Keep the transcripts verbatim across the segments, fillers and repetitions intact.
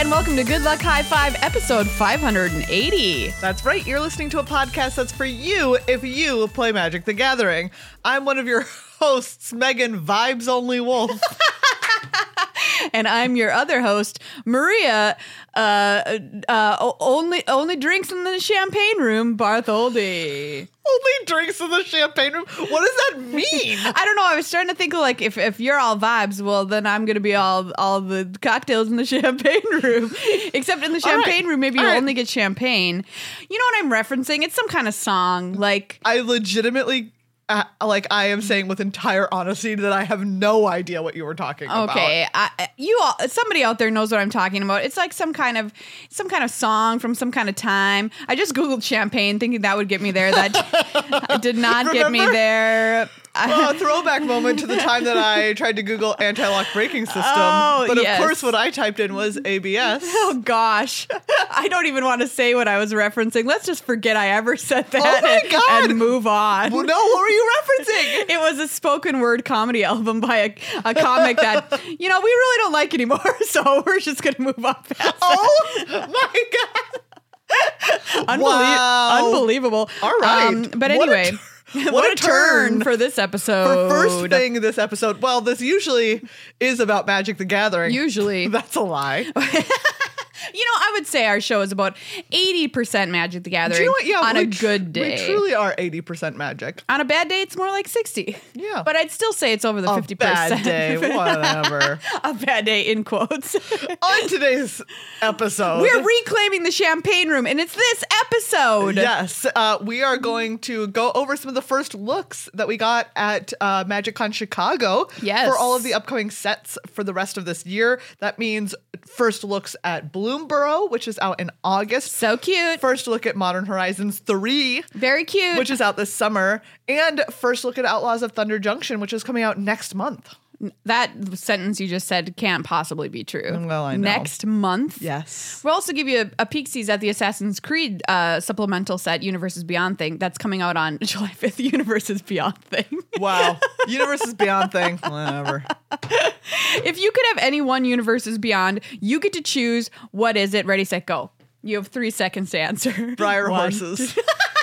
and welcome to Good Luck High Five, episode five hundred eighty. That's right. You're listening to a podcast that's for you if you play Magic the Gathering. I'm one of your hosts, Megan Vibes Only Wolf. And I'm your other host, Maria, uh, uh, only only drinks in the champagne room, Bartholdi. Only drinks in the champagne room? What does that mean? I don't know. I was starting to think of like, if, if you're all vibes, well, then I'm going to be all all the cocktails in the champagne room. Except in the champagne right. room, maybe you All right. only get champagne. You know what I'm referencing? It's some kind of song. Like, I legitimately, uh, like, I am saying with entire honesty that I have no idea what you were talking about. okay, I, you all, somebody out there knows what I'm talking about. It's like some kind of some kind of song from some kind of time. I just Googled champagne thinking that would get me there. That did not get me Remember? there. Well, a throwback moment to the time that I tried to Google anti-lock braking system. Oh, but of yes. course, what I typed in was A B S. Oh gosh, I don't even want to say what I was referencing. Let's just forget I ever said that. Oh my and, God. and move on. Well, no, what were you referencing? It was a spoken word comedy album by a, a comic that, you know, we really don't like anymore. So we're just going to move on past Oh my God. Unbelie- Wow. Unbelievable. All right. Um, but What a anyway, tur- what, a turn. for this For episode. first thing this episode, well, this usually is about Magic the Gathering. Usually. That's a lie. You know, I would say our show is about eighty percent Magic the Gathering Do you know what? Yeah, on we a tr- good day. We truly are eighty percent Magic. On a bad day, it's more like sixty. Yeah. But I'd still say it's over the A fifty percent. bad day, whatever. A bad day, in quotes. On today's episode, We're reclaiming the champagne room, and it's this episode. Yes, uh, we are going to go over some of the first looks that we got at uh, MagicCon Chicago Yes. for all of the upcoming sets for the rest of this year. That means first looks at Bloomborough, which is out in August. So cute. First look at Modern Horizons three, Very cute. which is out this summer. And first look at Outlaws of Thunder Junction, which is coming out next month. That sentence you just said can't possibly be true. Well, I know. Next month. Yes. We'll also give you a, a peek sees at the Assassin's Creed uh, supplemental set, Universes Beyond thing, that's coming out on July fifth. Universes Beyond thing. Wow. Universes Beyond thing. Whatever. If you could have any one Universes Beyond, you get to choose what is it. Ready, set, go. You have three seconds to answer. Briar One. horses.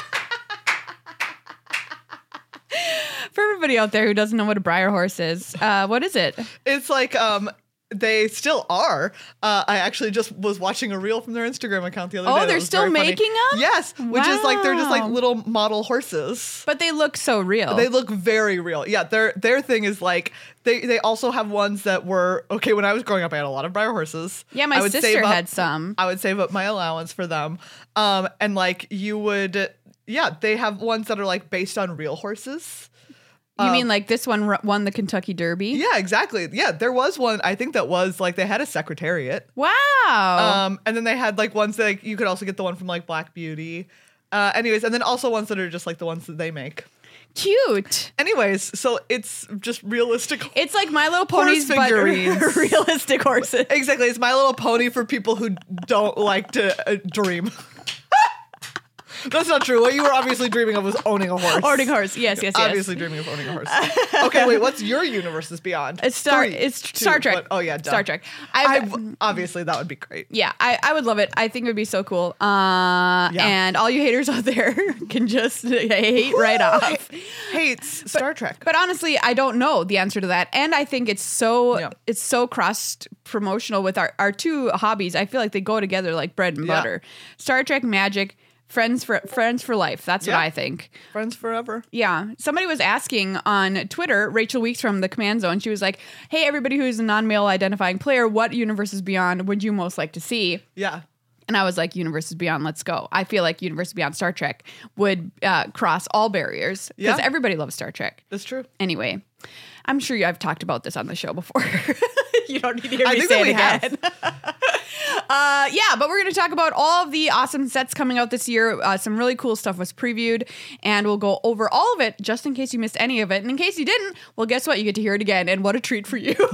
For everybody out there who doesn't know what a Briar horse is, uh, what is it? It's like um they still are. Uh, I actually just was watching a reel from their Instagram account the other Oh, day. that they're was still very funny. making them? Yes, which is like they're just like Wow. little model horses. But they look so real. They look very real. Yeah, their their thing is like they they also have ones that were okay. When I was growing up, I had a lot of Briar horses. yeah, I my would sister save up- had some. I would save up my allowance for them. Um, and like you would, yeah, they have ones that are like based on real horses. You Um, mean like this one r- won the Kentucky Derby? Yeah, exactly. Yeah, there was one. I think that was like they had a secretariat. Wow. Um, and then they had like ones that like, you could also get the one from like Black Beauty. Uh, anyways, and then also ones that are just like the ones that they make. Cute. Anyways, so it's just realistic. It's like My Little Ponies, Horse but figurines. realistic horses. Exactly. It's My Little Pony for people who don't like to uh, dream. That's not true. What you were obviously dreaming of was owning a horse. Owning a horse. Yes, yes, yes. Obviously dreaming of owning a horse. Okay, wait. What's your Universes Beyond? It's Star. Three, It's two, Star Trek. what- Oh yeah, duh. Star Trek. I I've, obviously that would be great. yeah, I, I would love it. I think it would be so cool. Uh, Yeah. And all you haters out there can just hate right off. Hates Star Trek. But honestly, I don't know the answer to that, and I think it's so Yeah. it's so cross promotional with our our two hobbies. I feel like they go together like bread and Yeah. butter. Star Trek, Magic, friends for friends for life. That's Yeah. what I think. Friends forever. Yeah. Somebody was asking on Twitter, Rachel Weeks from the Command Zone. She was like, "Hey, everybody who's a non-male identifying player, what Universes Beyond would you most like to see?" Yeah. And I was like, Universes Beyond, let's go. I feel like Universes Beyond Star Trek would uh, cross all barriers because Yeah. everybody loves Star Trek. That's true. Anyway, I'm sure you, I've talked about this on the show before. You don't need to hear I me think say that it we have. again. uh, yeah, but we're going to talk about all of the awesome sets coming out this year. Uh, some really cool stuff was previewed, and we'll go over all of it just in case you missed any of it. And in case you didn't, well, guess what? You get to hear it again, and what a treat for you.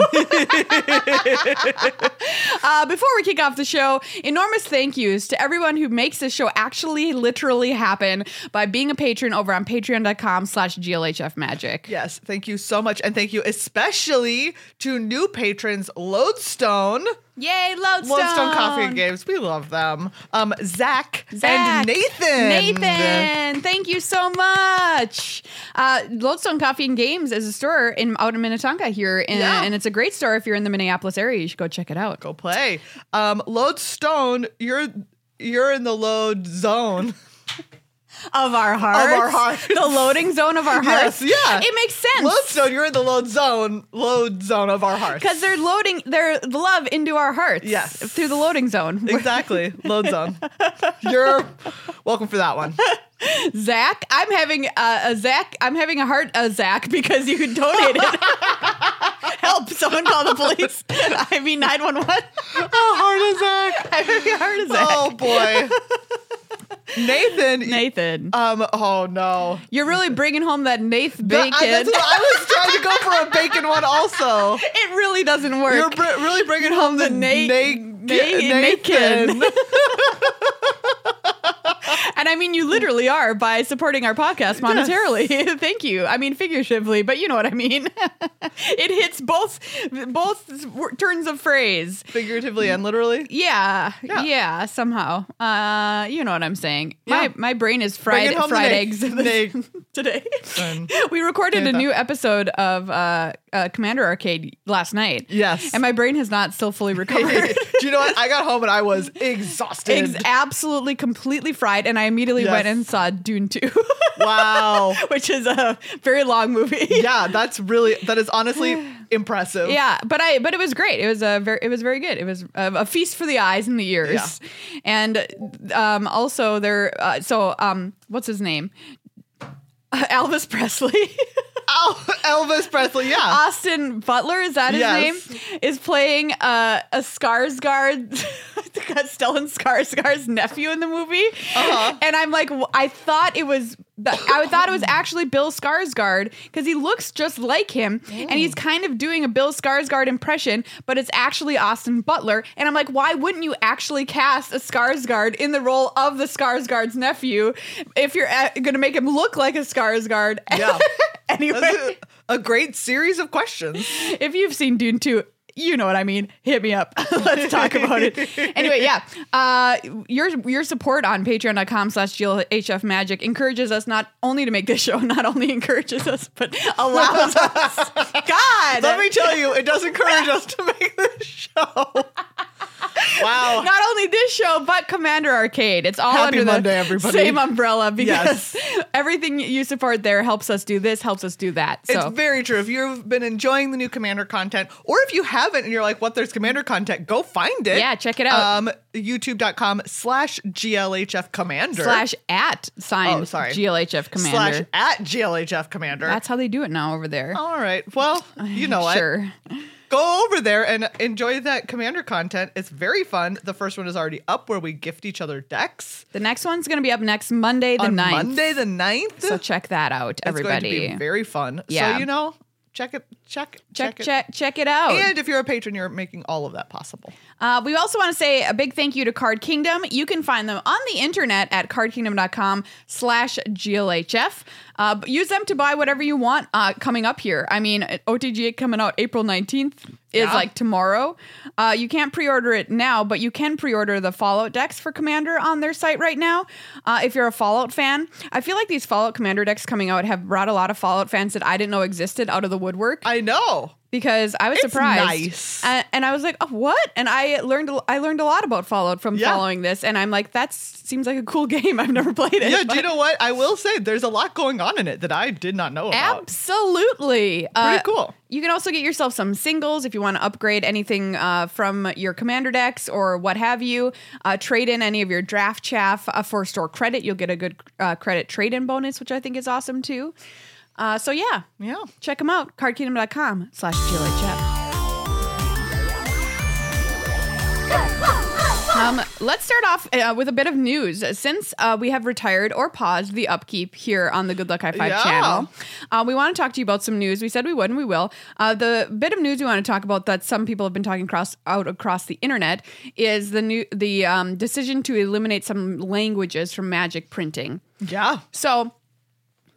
uh, before we kick off the show, enormous thank yous to everyone who makes this show actually literally happen by being a patron over on patreon.com slash GLHF Magic. Yes. Thank you so much. And thank you especially to new patrons Dragons Lodestone. Yay, Lodestone. Lodestone Coffee and Games. We love them. Um, Zach, Zach and Nathan. Nathan, thank you so much. Uh, Lodestone Coffee and Games is a store in out in Minnetonka here, in, Yeah. and it's a great store if you're in the Minneapolis area. You should go check it out. Go play. Um, Lodestone, you're you're in the load zone. Of our hearts. Of our hearts. The loading zone of our Yes, hearts. yeah. It makes sense. Lodestone, you're in the load zone. Load zone of our hearts. Because they're loading their love into our hearts. Yes. Through the loading zone. Exactly. Load zone. You're welcome for that one. Zach, I'm having a, a Zach. I'm having a heart a Zach because you donated. Help! Someone call the police. I mean nine one one. Oh, heart Zach. I'm having a heart Zach. Oh boy. Nathan. Nathan, Um. Oh no. you're really bringing home that Nath That- bacon. I, that's what I was trying to go for a bacon one also. It really doesn't work. You're br- really bringing home the, The na- na- na- Nathan. Nathan. And I mean, you literally are by supporting our podcast monetarily. Thank you. I mean, figuratively, but you know what I mean. It hits both both w- turns of phrase. Figuratively and literally. Yeah, Yeah. yeah, somehow. Uh, you know what I'm saying. Yeah. My my brain is Bringing fried home the fried na- eggs na- today. And- We recorded a Nathan. new episode of uh, uh, Commander Arcade last night. Yes. And my brain has not still fully recovered. Do you know what? I got home and I was exhausted. Ex- absolutely, completely fried, and I immediately Yes. went and saw Dune two, Wow. which is a very long movie. Yeah, that's really that is honestly impressive. Yeah, but I but it was great. It was a very it was very good. It was a, a feast for the eyes and the ears, and um, also there. Uh, so um, what's his name? Elvis Presley. Al- Elvis Presley. Yeah. Austin Butler, is that his Yes. name? Is playing uh, a Skarsgård, Stellan Skarsgård's nephew in the movie. Uh-huh. And I'm like, w- I thought it was, I thought it was actually Bill Skarsgård because he looks just like him, and he's kind of doing a Bill Skarsgård impression, but it's actually Austin Butler. And I'm like, why wouldn't you actually cast a Skarsgård in the role of the Skarsgård's nephew if you're going to make him look like a Skarsgård? Yeah. Anyway. That's a, a great series of questions. If you've seen Dune two, you know what I mean. Hit me up. Let's talk about it. Anyway, yeah. Uh, your your support on patreon.com slash GLHF Magic encourages us not only to make this show, not only encourages us, but allows us. God. Let me tell you, it does encourage us to make this show. Wow. Not only this show, but Commander Arcade. It's all Happy under the Monday, everybody. same umbrella because Yes. everything you support there helps us do this, helps us do that. So It's very true. If you've been enjoying the new Commander content, or if you haven't and you're like, what, there's Commander content, go find it. Yeah, check it out. Um, YouTube.com slash GLHF Commander. slash at signed Oh, sorry. G L H F Commander. Slash at GLHF Commander. That's how they do it now over there. All right. Well, you know what? Sure. Go over there and enjoy that Commander content. It's very fun. The first one is already up where we gift each other decks. The next one's going to be up next Monday the On ninth. Monday the ninth. So check that out, everybody. It's going to be very fun. Yeah. So, you know, check it, check, check, it. check, check it out. And if you're a patron, you're making all of that possible. Uh, we also want to say a big thank you to Card Kingdom. You can find them on the internet at cardkingdom.com slash GLHF. Uh, but use them to buy whatever you want uh, coming up here. I mean, O T G coming out April nineteenth is Yeah. like tomorrow. Uh, you can't pre-order it now, but you can pre-order the Fallout decks for Commander on their site right now. Uh, if you're a Fallout fan, I feel like these Fallout Commander decks coming out have brought a lot of Fallout fans that I didn't know existed out of the woodwork. I know. Because I was It's surprised, nice. and, and I was like, oh, "What?" And I learned I learned a lot about Fallout from Yeah. following this, and I'm like, "That seems like a cool game. I've never played it." Yeah, do but- you know what? I will say there's a lot going on in it that I did not know about. Absolutely, Pretty cool. You can also get yourself some singles if you want to upgrade anything uh, from your Commander decks or what have you. Uh, trade in any of your draft chaff uh, for store credit. You'll get a good uh, credit trade in bonus, which I think is awesome too. Uh, so yeah, Yeah. check them out. cardkingdom.com slash GLHF. Um, let's start off uh, with a bit of news. Since uh, we have retired or paused the upkeep here on the Good Luck High Five Yeah. channel, uh, we want to talk to you about some news. We said we would and we will. Uh, the bit of news we want to talk about that some people have been talking across, out across the internet is the new the um, decision to eliminate some languages from Magic printing. Yeah. So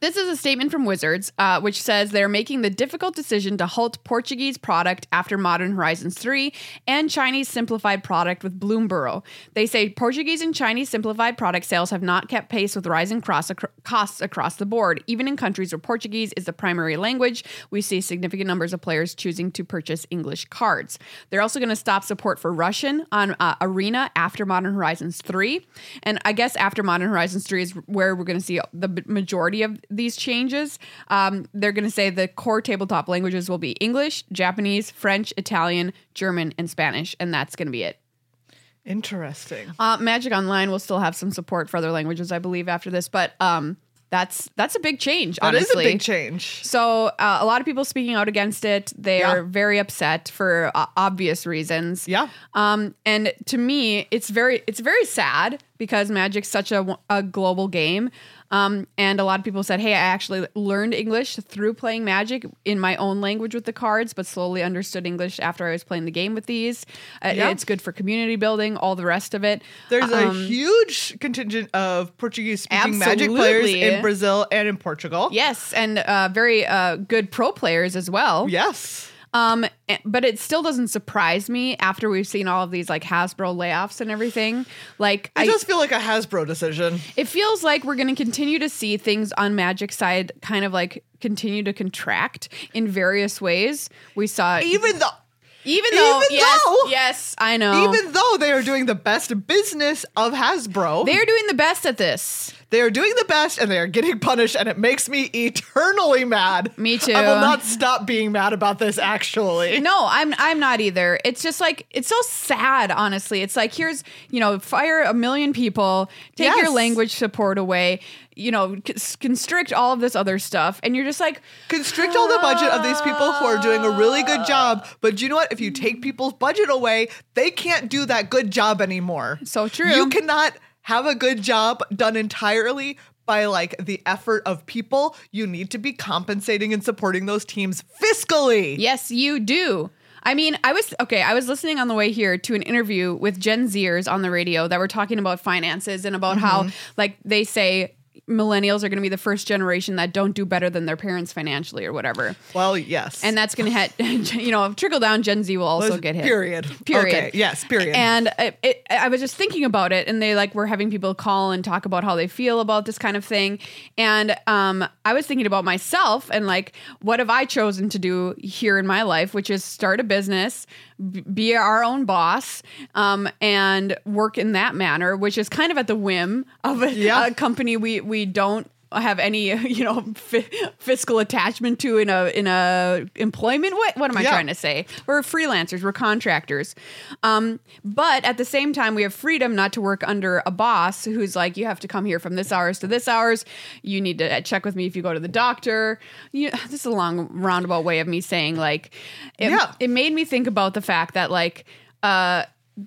This is a statement from Wizards, uh, which says they're making the difficult decision to halt Portuguese product after Modern Horizons three and Chinese simplified product with Bloomburrow. They say Portuguese and Chinese simplified product sales have not kept pace with rising cross ac- costs across the board. Even in countries where Portuguese is the primary language, we see significant numbers of players choosing to purchase English cards. They're also going to stop support for Russian on uh, Arena after Modern Horizons three. And I guess after Modern Horizons three is where we're going to see the majority of these changes. Um, they're going to say the core tabletop languages will be English, Japanese, French, Italian, German, and Spanish, and that's going to be it. Interesting. Uh, Magic Online will still have some support for other languages, I believe, after this, but um, that's that's a big change, That is honestly. a big change. So uh, a lot of people speaking out against it. They Yeah. are very upset for uh, obvious reasons. Yeah. Um, and to me, it's very it's very sad because Magic's such a, a global game. Um, and a lot of people said, hey, I actually learned English through playing Magic in my own language with the cards, but slowly understood English after I was playing the game with these. Uh, Yeah. It's good for community building, all the rest of it. There's a Um, huge contingent of Portuguese-speaking Magic players Absolutely. in Brazil and in Portugal. Yes, and uh, very uh, good pro players as well. Yes. Um, eh, but it still doesn't surprise me after we've seen all of these like Hasbro layoffs and everything. Like, It I, does feel like a Hasbro decision. it feels like we're going to continue to see things on Magic side kind of like continue to contract in various ways. We saw Even though even though even yes, though- yes, I know. even though they are doing the best business of Hasbro, They're doing the best at this. they are doing the best and they are getting punished, and it makes me eternally mad. Me too. I will not stop being mad about this, actually. No, I'm I'm not either. It's just like it's so sad, honestly. It's like here's, you know, fire a million people, take Yes. your language support away, you know, c- constrict all of this other stuff, and you're just like Constrict all the budget of these people who are doing a really good job. But you know what? If you take people's budget away, they can't do that good job anymore. So true. You cannot have a good job done entirely by like the effort of people. You need to be compensating and supporting those teams fiscally. Yes, you do. I mean, I was okay. I was listening on the way here to an interview with Gen Zers on the radio that were talking about finances and about how, like, they say millennials are going to be the first generation that don't do better than their parents financially or whatever. Well, yes. And that's going to hit, you know, trickle down. Gen Z will also get hit. Period. Period. Okay. Yes. Period. And it, it, I was just thinking about it, and they like were having people call and talk about how they feel about this kind of thing. And um, I was thinking about myself and like, what have I chosen to do here in my life, which is start a business, b- be our own boss, um, and work in that manner, which is kind of at the whim of a, Yeah. a company we we don't have any, you know, fi- fiscal attachment to in a in a employment. What what am I Yeah. trying to say? We're freelancers, we're contractors, um, but at the same time, we have freedom not to work under a boss who's like, you have to come here from this hours to this hours. You need to check with me if you go to the doctor. You, this is a long roundabout way of me saying like, it, Yeah. it made me think about the fact that like, uh,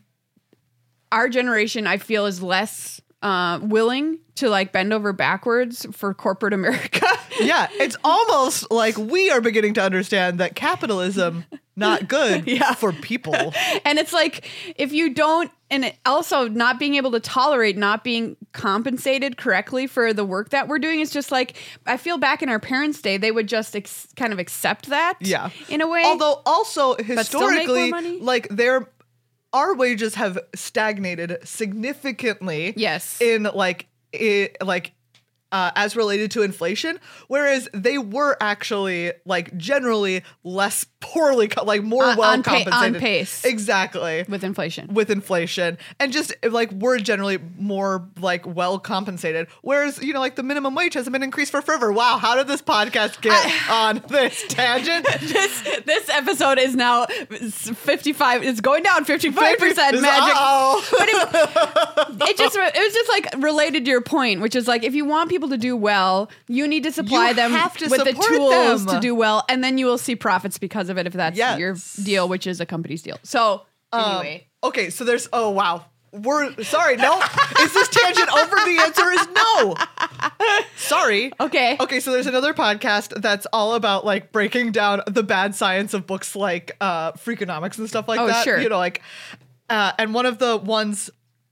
our generation, I feel, is less uh, willing to like bend over backwards for corporate America. yeah, it's almost like we are beginning to understand that capitalism not good Yeah. for people. And it's like, if you don't, and it also not being able to tolerate not being compensated correctly for the work that we're doing is just like, I feel back in our parents' day, they would just ex- kind of accept that Yeah. in a way. Although also still make more historically, money? like their our wages have stagnated significantly. Yes. In like it, like uh, as related to inflation, whereas they were actually like generally less poorly, co- like more On- well on pa- on compensated. pace. Exactly. with inflation. With inflation, and just like we're generally more like well compensated, whereas you know like the minimum wage hasn't been increased for forever. Wow, how did this podcast get I- on this tangent? this this episode is now fifty-five. It's going down fifty-five percent magic. Uh-oh. But it, it just it was just like related to your point, which is like if you want people to do well, you need to supply You them have to with the support tools them. to do well, and then you will see profits because of it if that's Yes. your deal, which is a company's deal. So Um, anyway. okay, so there's oh wow. We're sorry, no. Is this tangent over? The answer is no. Sorry. Okay. Okay, so there's another podcast that's all about like breaking down the bad science of books like uh Freakonomics and stuff like Oh, that. sure. You know, like uh and one of the ones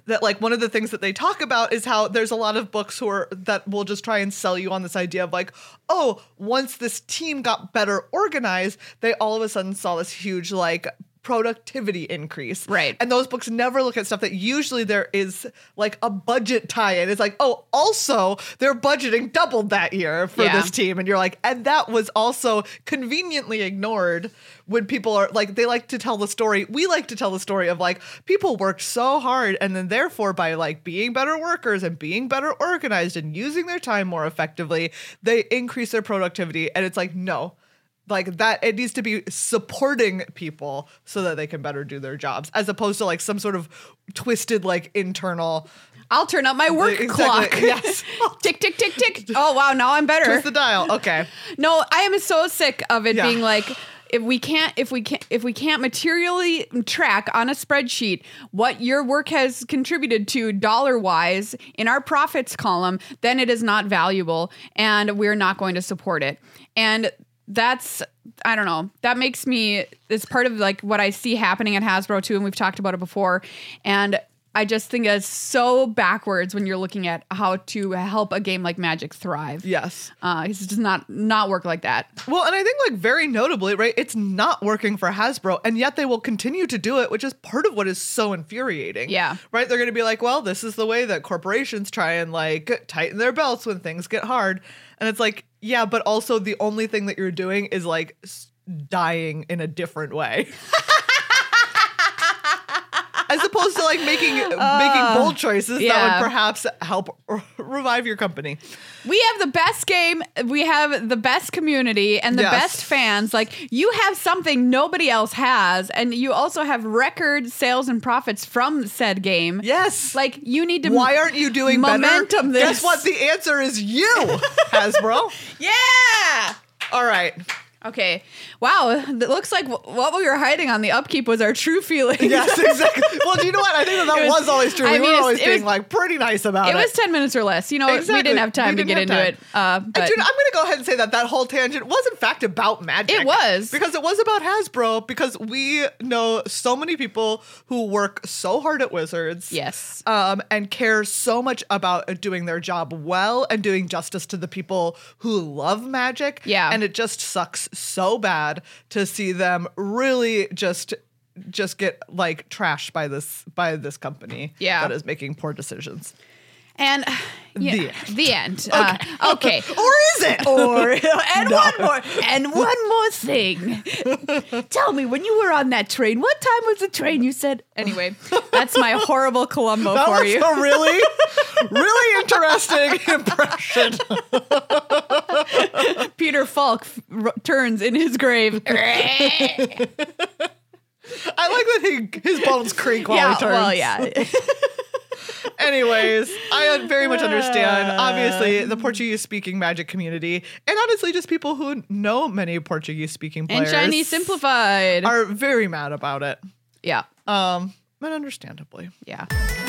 that like one of the things that they talk about is how there's a lot of books who are that will just try and sell you on this idea of like, oh, once this team got better organized, they all of a sudden saw this huge like productivity increase. Right. And those books never look at stuff that usually there is like a budget tie-in. It's like, oh, also their budgeting doubled that year for Yeah. this team. And you're like, and that was also conveniently ignored when people are like, they like to tell the story. We like to tell the story of like, people worked so hard. And then therefore by like being better workers and being better organized and using their time more effectively, they increase their productivity. And it's like, no. Like that, it needs to be supporting people so that they can better do their jobs, as opposed to like some sort of twisted, like internal. I'll turn up my work Exactly, clock. yes. Tick, tick, tick, tick. Oh, wow. Now I'm better. Twist the dial. Okay. No, I am so sick of it Yeah. being like, if we can't, if we can't, if we can't materially track on a spreadsheet what your work has contributed to dollar wise in our profits column, then it is not valuable and we're not going to support it. And that's, I don't know, that makes me, it's part of like what I see happening at Hasbro too. And we've talked about it before. And I just think it's so backwards when you're looking at how to help a game like Magic thrive. Yes. Uh, it does not, not work like that. Well, and I think like very notably, right, it's not working for Hasbro, and yet they will continue to do it, which is part of what is so infuriating. Yeah. Right? They're going to be like, well, this is the way that corporations try and like tighten their belts when things get hard. And it's like, yeah, but also the only thing that you're doing is like s- dying in a different way. As opposed to like making uh, making bold choices yeah. that would perhaps help r- revive your company. We have the best game. We have the best community and the Yes. best fans. Like, you have something nobody else has. And you also have record sales and profits from said game. Yes. Like, you need to. Why aren't you doing momentum better? this? Guess what? The answer is you, Hasbro. Yeah. All right. Okay. Wow. It looks like w- what we were hiding on the upkeep was our true feelings. Yes, exactly. Well, do you know what? I think that, that It was, was- always true. I We mean, were it's- always it being was- like pretty nice about it. It was ten minutes or less. You know, we Exactly. didn't have time We to get didn't into have it. Uh, but And dude, I'm going to go ahead and say that that whole tangent was in fact about Magic. It was. Because it was about Hasbro, because we know so many people who work so hard at Wizards. yes. Um, and care so much about doing their job well and doing justice to the people who love Magic. Yeah. And it just sucks so bad to see them really just just get like trashed by this by this company Yeah. that is making poor decisions. And yeah, The the end. Uh, okay. Or is it? Or and one more and one more thing. Tell me, when you were on that train, what time was the train? You said. Anyway, that's my horrible Columbo That for was you. a really, really interesting impression. Peter Falk f- r- turns in his grave. I like that he his bones creak while yeah. he turns. Well, yeah. Anyways, I very much understand, obviously, the Portuguese-speaking Magic community, and honestly, just people who know many Portuguese-speaking And players Chinese simplified. are very mad about it. yeah. Um, and understandably. Yeah.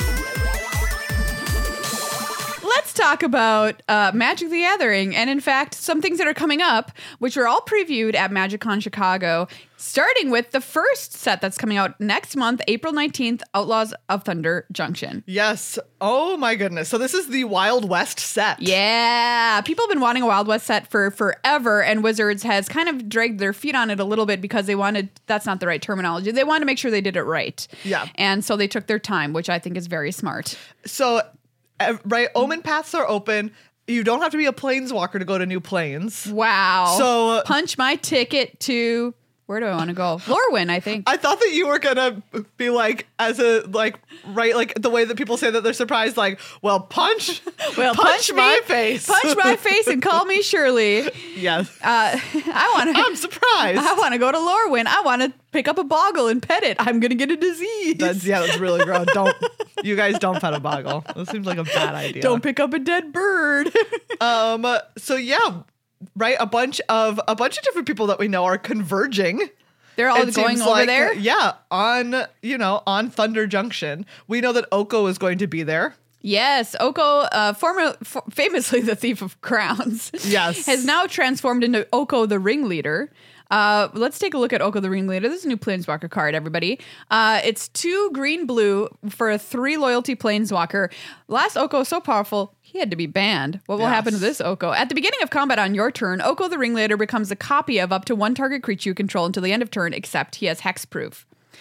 Let's talk about uh, Magic the Gathering, and in fact, some things that are coming up, which are all previewed at MagicCon Chicago, starting with the first set that's coming out next month, April nineteenth, Outlaws of Thunder Junction. Yes. Oh my goodness. So this is the Wild West set. Yeah, people have been wanting a Wild West set for forever, and Wizards has kind of dragged their feet on it a little bit because they wanted, that's not the right terminology, they wanted to make sure they did it right. Yeah. And so they took their time, which I think is very smart. So, uh, right, Omen paths are open. You don't have to be a planeswalker to go to new planes. Wow. So, uh, punch my ticket to, where do I want to go? Lorwyn, I think. I thought that you were gonna be like, as a like, right, like the way that people say that they're surprised, like, well, punch, well, punch, punch my me, face, punch my face, and call me Shirley. Yes, Uh, I want to. I'm surprised. I want to go to Lorwyn. I want to pick up a boggle and pet it. I'm gonna get a disease. That's yeah, that's really gross. Don't you guys don't pet a boggle. That seems like a bad idea. Don't pick up a dead bird. Um. So yeah, right. A bunch of a bunch of different people that we know are converging. They're all It going seems over like, there. uh, yeah, on you know on Thunder Junction. We know that Oko is going to be there. Yes, Oko, uh, former, f- famously the Thief of Crowns, Yes. has now transformed into Oko the Ringleader. Uh, let's take a look at Oko the Ringleader. This is a new Planeswalker card, everybody. Uh, it's two green blue for a three loyalty Planeswalker. Last Oko was so powerful, he had to be banned. What will Yes. happen to this Oko? At the beginning of combat on your turn, Oko the Ringleader becomes a copy of up to one target creature you control until the end of turn, except he has hexproof.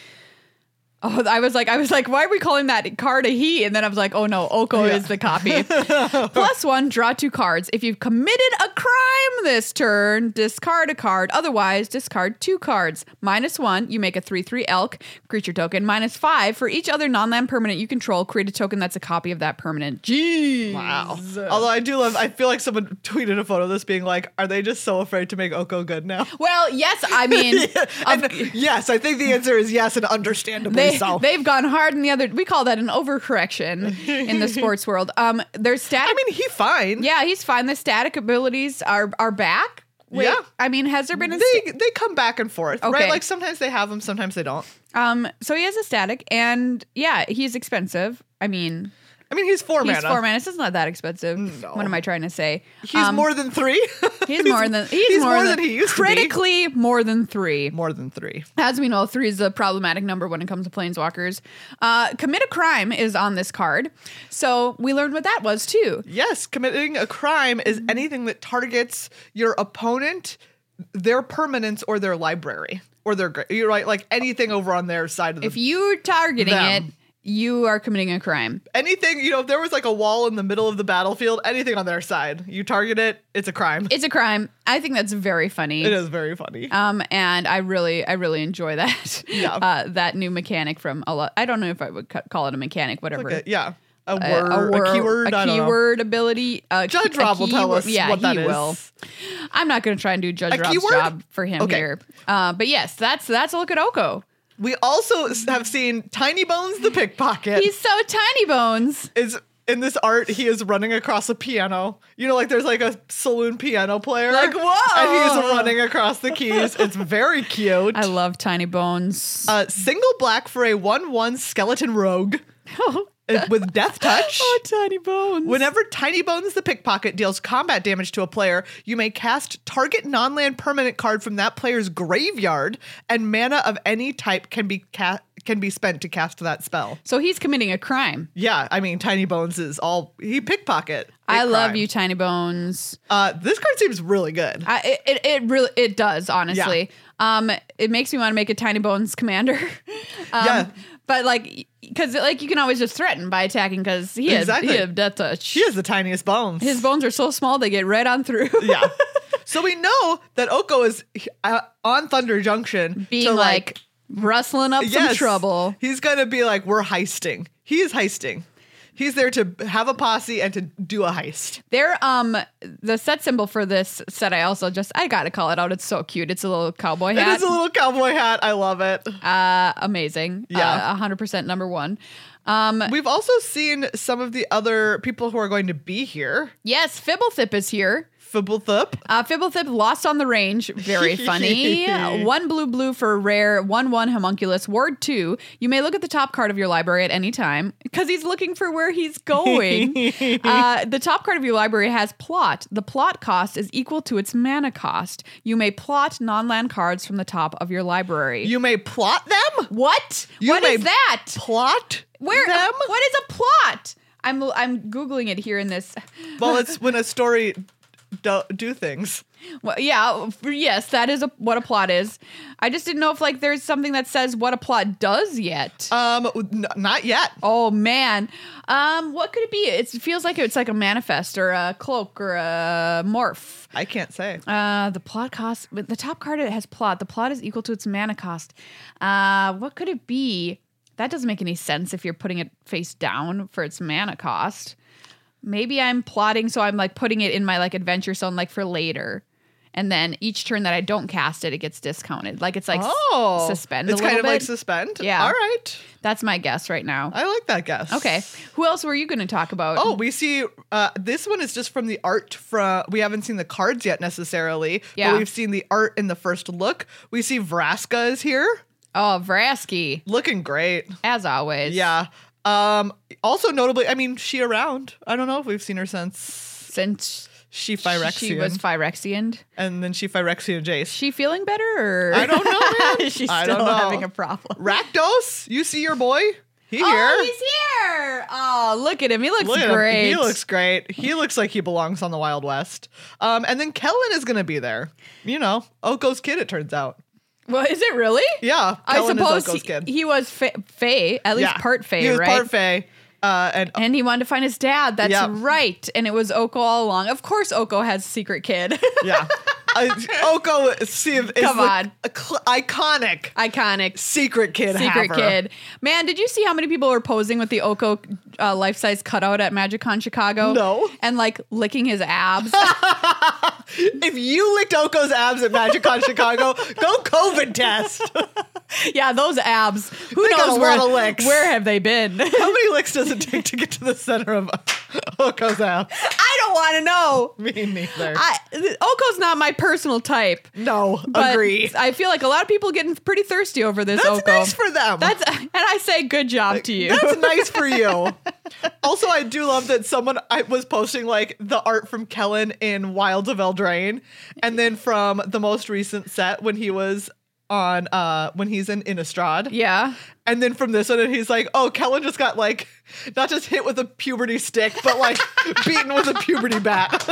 Oh, I was like, I was like, why are we calling that card a he? And then I was like, oh no, Oko Yeah. is the copy. Plus one, draw two cards. If you've committed a crime this turn, discard a card. Otherwise, discard two cards. Minus one, you make a three three elk creature token. Minus five, for each other non-land permanent you control, create a token that's a copy of that permanent. Jeez. Wow. Although I do love, I feel like someone tweeted a photo of this being like, are they just so afraid to make Oko good now? Well, yes, I mean, And of- yes, I think the answer is yes, and understandably They, so. they've gone hard in the other. We call that an overcorrection in the sports world. Um, there's static. I mean, he fine. yeah, he's fine. The static abilities are are back. Wait, Yeah. I mean, has there been a They they come back and forth, Okay. right? Like sometimes they have them, sometimes they don't. um? So he has a static, and yeah, he's expensive. I mean, I mean, he's four he's mana. four mana. It's not that expensive. No. What am I trying to say? He's Um, more than three. He's more than he's, he's more, more than, than he used to be. critically more than three. More than three. As we know, three is a problematic number when it comes to planeswalkers. Uh, commit a crime is on this card, so we learned what that was too. Yes, committing a crime is anything that targets your opponent, their permanence, or their library, or their gra- you're right, like anything over on their side of the If you're targeting Them. it, you are committing a crime. anything, you know, if there was like a wall in the middle of the battlefield, anything on their side, you target it, it's a crime. It's a crime. I think that's very funny. It is very funny. Um, and I really, I really enjoy that. Yeah. Uh, that new mechanic from a lot. I don't know if I would ca- call it a mechanic, whatever. Like a- yeah. A A- word, a, word- keyword, a I don't know. keyword ability. Uh, Judge key- a Rob will tell keyword- us yeah, what that he is. will. I'm not going to try and do Judge A Rob's keyword? job for him Okay. here. Uh, but yes, that's that's a look at Oko. We also s- have seen Tiny Bones the pickpocket. He's so tiny bones. is in this art, he is running across a piano. You know, like there's like a saloon piano player. Like, whoa. And he's running across the keys. It's very cute. I love tiny bones. uh, single black for a one one skeleton rogue uh, with death touch. oh, tiny bones. Whenever Tiny Bones the pickpocket deals combat damage to a player, you may cast target non-land permanent card from that player's graveyard, and mana of any type can be ca- can be spent to cast that spell. So he's committing a crime. Yeah, I mean, Tiny Bones is all he pickpocket. I Big love crime. you, tiny bones. Uh, this card seems really good. I, it, it it really it does honestly. Um, it makes me want to make a tiny bones commander. um, Yeah. but like because like you can always just threaten by attacking because he has Exactly. he has death touch. She has the tiniest bones. His bones are so small they get right on through. yeah. So we know that Oko is uh, on Thunder Junction Being to like, rustling up some yes, trouble. He's gonna be like, we're heisting. He is heisting. He's there to have a posse and to do a heist. There, um, the set symbol for this set, I also just I gotta call it out. It's so cute. It's a little cowboy It hat. is a little cowboy hat. I love it. uh, amazing. Yeah. a hundred percent number one. Um, We've also seen some of the other people who are going to be here. yes, Fibblethip is here. Fibblethip. Uh, Fibblethip lost on the range. Very funny. one blue blue for rare. One one homunculus. Ward two. You may look at the top card of your library at any time because he's looking for where he's going. uh, the top card of your library has plot. The plot cost is equal to its mana cost. You may plot non-land cards from the top of your library. You may plot them. what? You What may is that? Plot Where? them. What is a plot? I'm I'm googling it here in this. Well, it's when a story do, do things. Well, yeah, yes, that is a, what a plot is. I just didn't know if like there's something that says what a plot does yet. Um, n- not yet. oh man, um, what could it be? It feels like it's like a manifest or a cloak or a morph. I can't say. Uh, the plot cost. The top card it has plot. The plot is equal to its mana cost. Uh, what could it be? That doesn't make any sense if you're putting it face down for its mana cost. Maybe I'm plotting, so I'm like putting it in my like adventure zone, like for later, and then each turn that I don't cast it, it gets discounted. Like it's like s- Oh, suspend. It's a little kind of bit. like suspend. Yeah. All right. That's my guess right now. I like that guess. Okay, who else were you going to talk about? Oh, we see. Uh, this one is just from the art. From we haven't seen the cards yet necessarily. Yeah. But we've seen the art in the first look. We see Vraska is here, oh, Vrasky, looking great. as always. Yeah. Um. Also notably, I mean, she around. I don't know if we've seen her since. Since She Phyrexian. She was Phyrexian. And then she Phyrexian Jace. She feeling better or I don't know, man. She's I still don't know. having a problem. Rakdos, you see your boy? He Oh, here. he's here. Oh, look at him. He looks Look at him. great. He looks great. He looks like he belongs on the Wild West. Um, and then Kellen is going to be there. You know, Oko's kid, it turns out. Well, is it really? Yeah. I Kellen suppose is Oko's he, kid. he was fa- Fae, at least Yeah. part Fae, He was right? part Fae. Uh, and And he wanted to find his dad. That's Yep. right. And it was Oko all along. Of course, Oko has a secret kid. yeah. Uh, Oko see, is Come the on. a cl- iconic Iconic. secret kid Secret haver. kid. Man, did you see how many people were posing with the Oko uh, life-size cutout at MagicCon Chicago? No. And like licking his abs. If you licked Oko's abs at MagicCon Chicago, go COVID test. Yeah, those abs. Who They got knows a where, lot of licks. where have they been? How many licks does it take to get to the center of Oko's abs? I don't want to know. Me neither. I, Oko's not my personal type. no, But agree. I feel like a lot of people getting pretty thirsty over this That's Oko. nice for them. That's and I say good job to you. That's nice for you. Also, I do love that someone I was posting like the art from Kellen in Wilds of Eldraine, and then from the most recent set when he was on uh when he's in Innistrad. Yeah. And then from this one, and he's like, oh, Kellen just got like not just hit with a puberty stick, but like beaten with a puberty bat.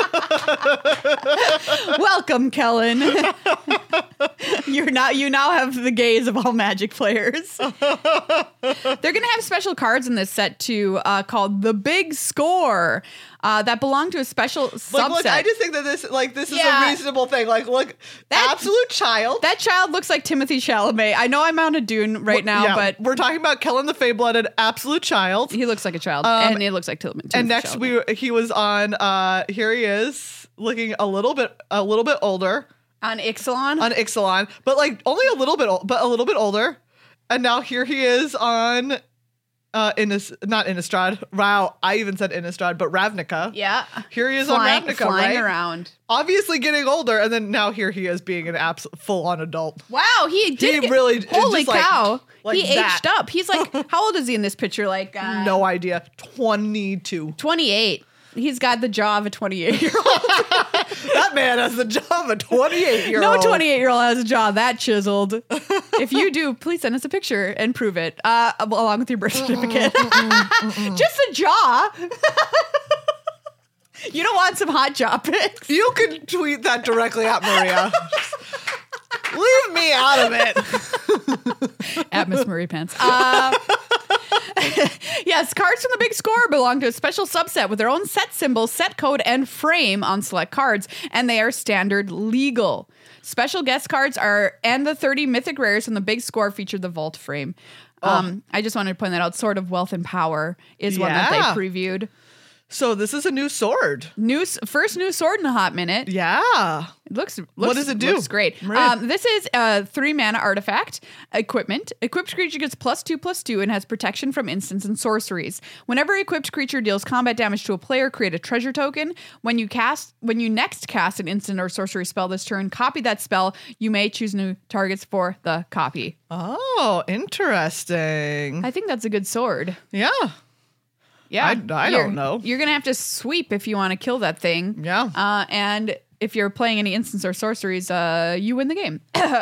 Welcome, Kellen. You're not. You now have the gaze of all Magic players. They're gonna have special cards in this set too, uh, called the Big Score, uh, that belong to a special subset. Like, look, I just think that this like this is Yeah. a reasonable thing. Like, look, That- absolute child. that child looks like Timothy Chalamet. I know I'm on a Dune right now, Yeah, but we're talking about Kellen the Fey-Blooded, absolute child. he looks like a child, Um, and it looks like Timothy. And next Chalamet. we he was on uh here he is looking a little bit a little bit older on Ixalan. on Ixalan, but like only a little bit ol- but a little bit older. And now here he is on uh Innis not Innistrad. Wow, I even said Innistrad, but Ravnica. yeah, Here he is flying, on Ravnica, flying right? around. Obviously getting older, and then now here he is being an abs- full on adult. Wow, he did. He get- really- it's Holy just like- cow! like he that. aged up. He's like, how old is he in this picture? Like uh, No idea. twenty-two. twenty-eight. He's got the jaw of a twenty-eight year old. That man has the job of a twenty-eight year No old. twenty-eight year old has a jaw that chiseled. If you do, please send us a picture and prove it, uh, along with your birth certificate. Just a jaw. You don't want some hot jaw pics. You can tweet that directly at Maria. Leave me out of it. At Miss Murray Pants. Uh, yes, cards from the Big Score belong to a special subset with their own set symbol, set code, and frame on select cards, and they are standard legal. Special guest cards are, and the thirty mythic rares from the Big Score feature the vault frame. Um, I just wanted to point that out. Sword of Wealth and Power is one that Yeah. they previewed. So this is a new sword. New s- first new sword in a hot minute. Yeah. It looks, looks does it do? Looks great. Maria? Um, this is a three mana artifact equipment. Equipped creature gets plus two plus two and has protection from instants and sorceries. Whenever equipped creature deals combat damage to a player, create a treasure token. When you cast, when you next cast an instant or sorcery spell this turn, copy that spell. You may choose new targets for the copy. Oh, interesting. I think that's a good sword. Yeah. Yeah, I- I You're- don't know. You're gonna have to sweep if you want to kill that thing. Yeah. uh, and if you're playing any instants or sorceries, uh, you win the game.